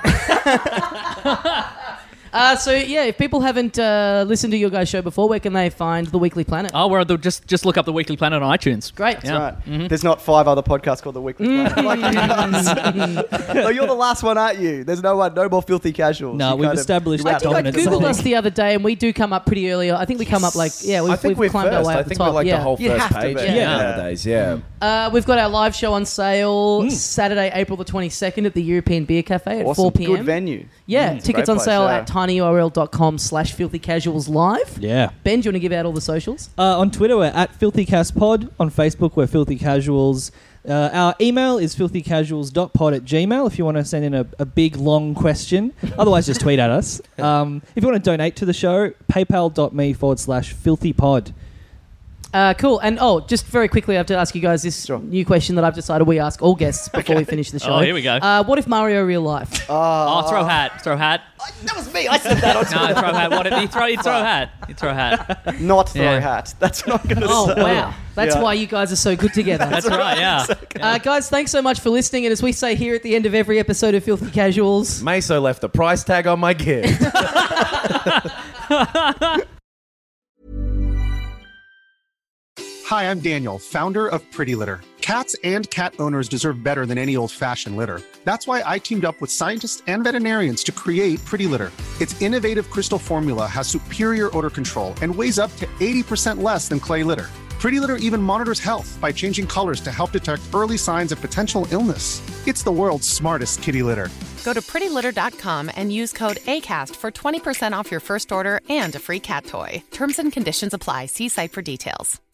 Speaker 4: So yeah, if people haven't listened to your guys' show before, where can they find the Weekly Planet?
Speaker 6: Oh, just look up the Weekly Planet on iTunes.
Speaker 4: Great.
Speaker 6: Yeah.
Speaker 7: Right. There's not 5 other podcasts called The Weekly Planet. Like no, you're the last one, aren't you? There's no more filthy casuals.
Speaker 3: No,
Speaker 7: You
Speaker 3: we've
Speaker 7: kind of-
Speaker 3: established
Speaker 7: you
Speaker 4: I
Speaker 3: that
Speaker 4: think I
Speaker 3: dominance.
Speaker 4: googled us the other day, and we do come up pretty early. I think we come up like
Speaker 5: I think
Speaker 4: we've
Speaker 5: we're
Speaker 4: climbed
Speaker 5: first.
Speaker 4: our way
Speaker 5: I
Speaker 4: up the
Speaker 5: think
Speaker 4: top.
Speaker 5: we're like
Speaker 4: yeah.
Speaker 5: the whole
Speaker 7: You
Speaker 5: first
Speaker 7: have to
Speaker 5: page
Speaker 7: be.
Speaker 4: Yeah.
Speaker 5: nowadays. Yeah.
Speaker 4: We've got our live show on sale Saturday, April the 22nd at the European Beer Cafe at
Speaker 7: Awesome.
Speaker 4: 4 p.m.
Speaker 7: Good venue.
Speaker 4: Yeah,
Speaker 7: It's a
Speaker 4: tickets
Speaker 7: great
Speaker 4: on
Speaker 7: place,
Speaker 4: sale
Speaker 7: yeah.
Speaker 4: at tinyurl.com/filthycasualslive.
Speaker 3: Yeah.
Speaker 4: Ben, do you want to give out all the socials?
Speaker 3: On Twitter, we're at FilthyCastPod. On Facebook, we're Filthy Casuals. Our email is filthycasuals.pod@gmail if you want to send in a big, long question. Otherwise, just tweet at us. If you want to donate to the show, paypal.me/filthypod.
Speaker 4: Cool. And just very quickly, I have to ask you guys this new question that I've decided we ask all guests before we finish the show.
Speaker 6: Oh, here we go.
Speaker 4: What if Mario real life?
Speaker 6: Throw hat.
Speaker 7: That was me. I said that.
Speaker 6: No, throw hat. What if you throw hat? You throw hat.
Speaker 7: Not throw
Speaker 6: Yeah.
Speaker 7: hat. That's what I'm going to
Speaker 4: Oh,
Speaker 7: say.
Speaker 4: wow. That's
Speaker 7: Yeah.
Speaker 4: why you guys are so good together.
Speaker 6: That's right. Yeah.
Speaker 4: Guys, thanks so much for listening. And as we say here at the end of every episode of Filthy Casuals...
Speaker 5: Meso left the price tag on my gift.
Speaker 8: Hi, I'm Daniel, founder of Pretty Litter. Cats and cat owners deserve better than any old-fashioned litter. That's why I teamed up with scientists and veterinarians to create Pretty Litter. Its innovative crystal formula has superior odor control and weighs up to 80% less than clay litter. Pretty Litter even monitors health by changing colors to help detect early signs of potential illness. It's the world's smartest kitty litter.
Speaker 9: Go to prettylitter.com and use code ACAST for 20% off your first order and a free cat toy. Terms and conditions apply. See site for details.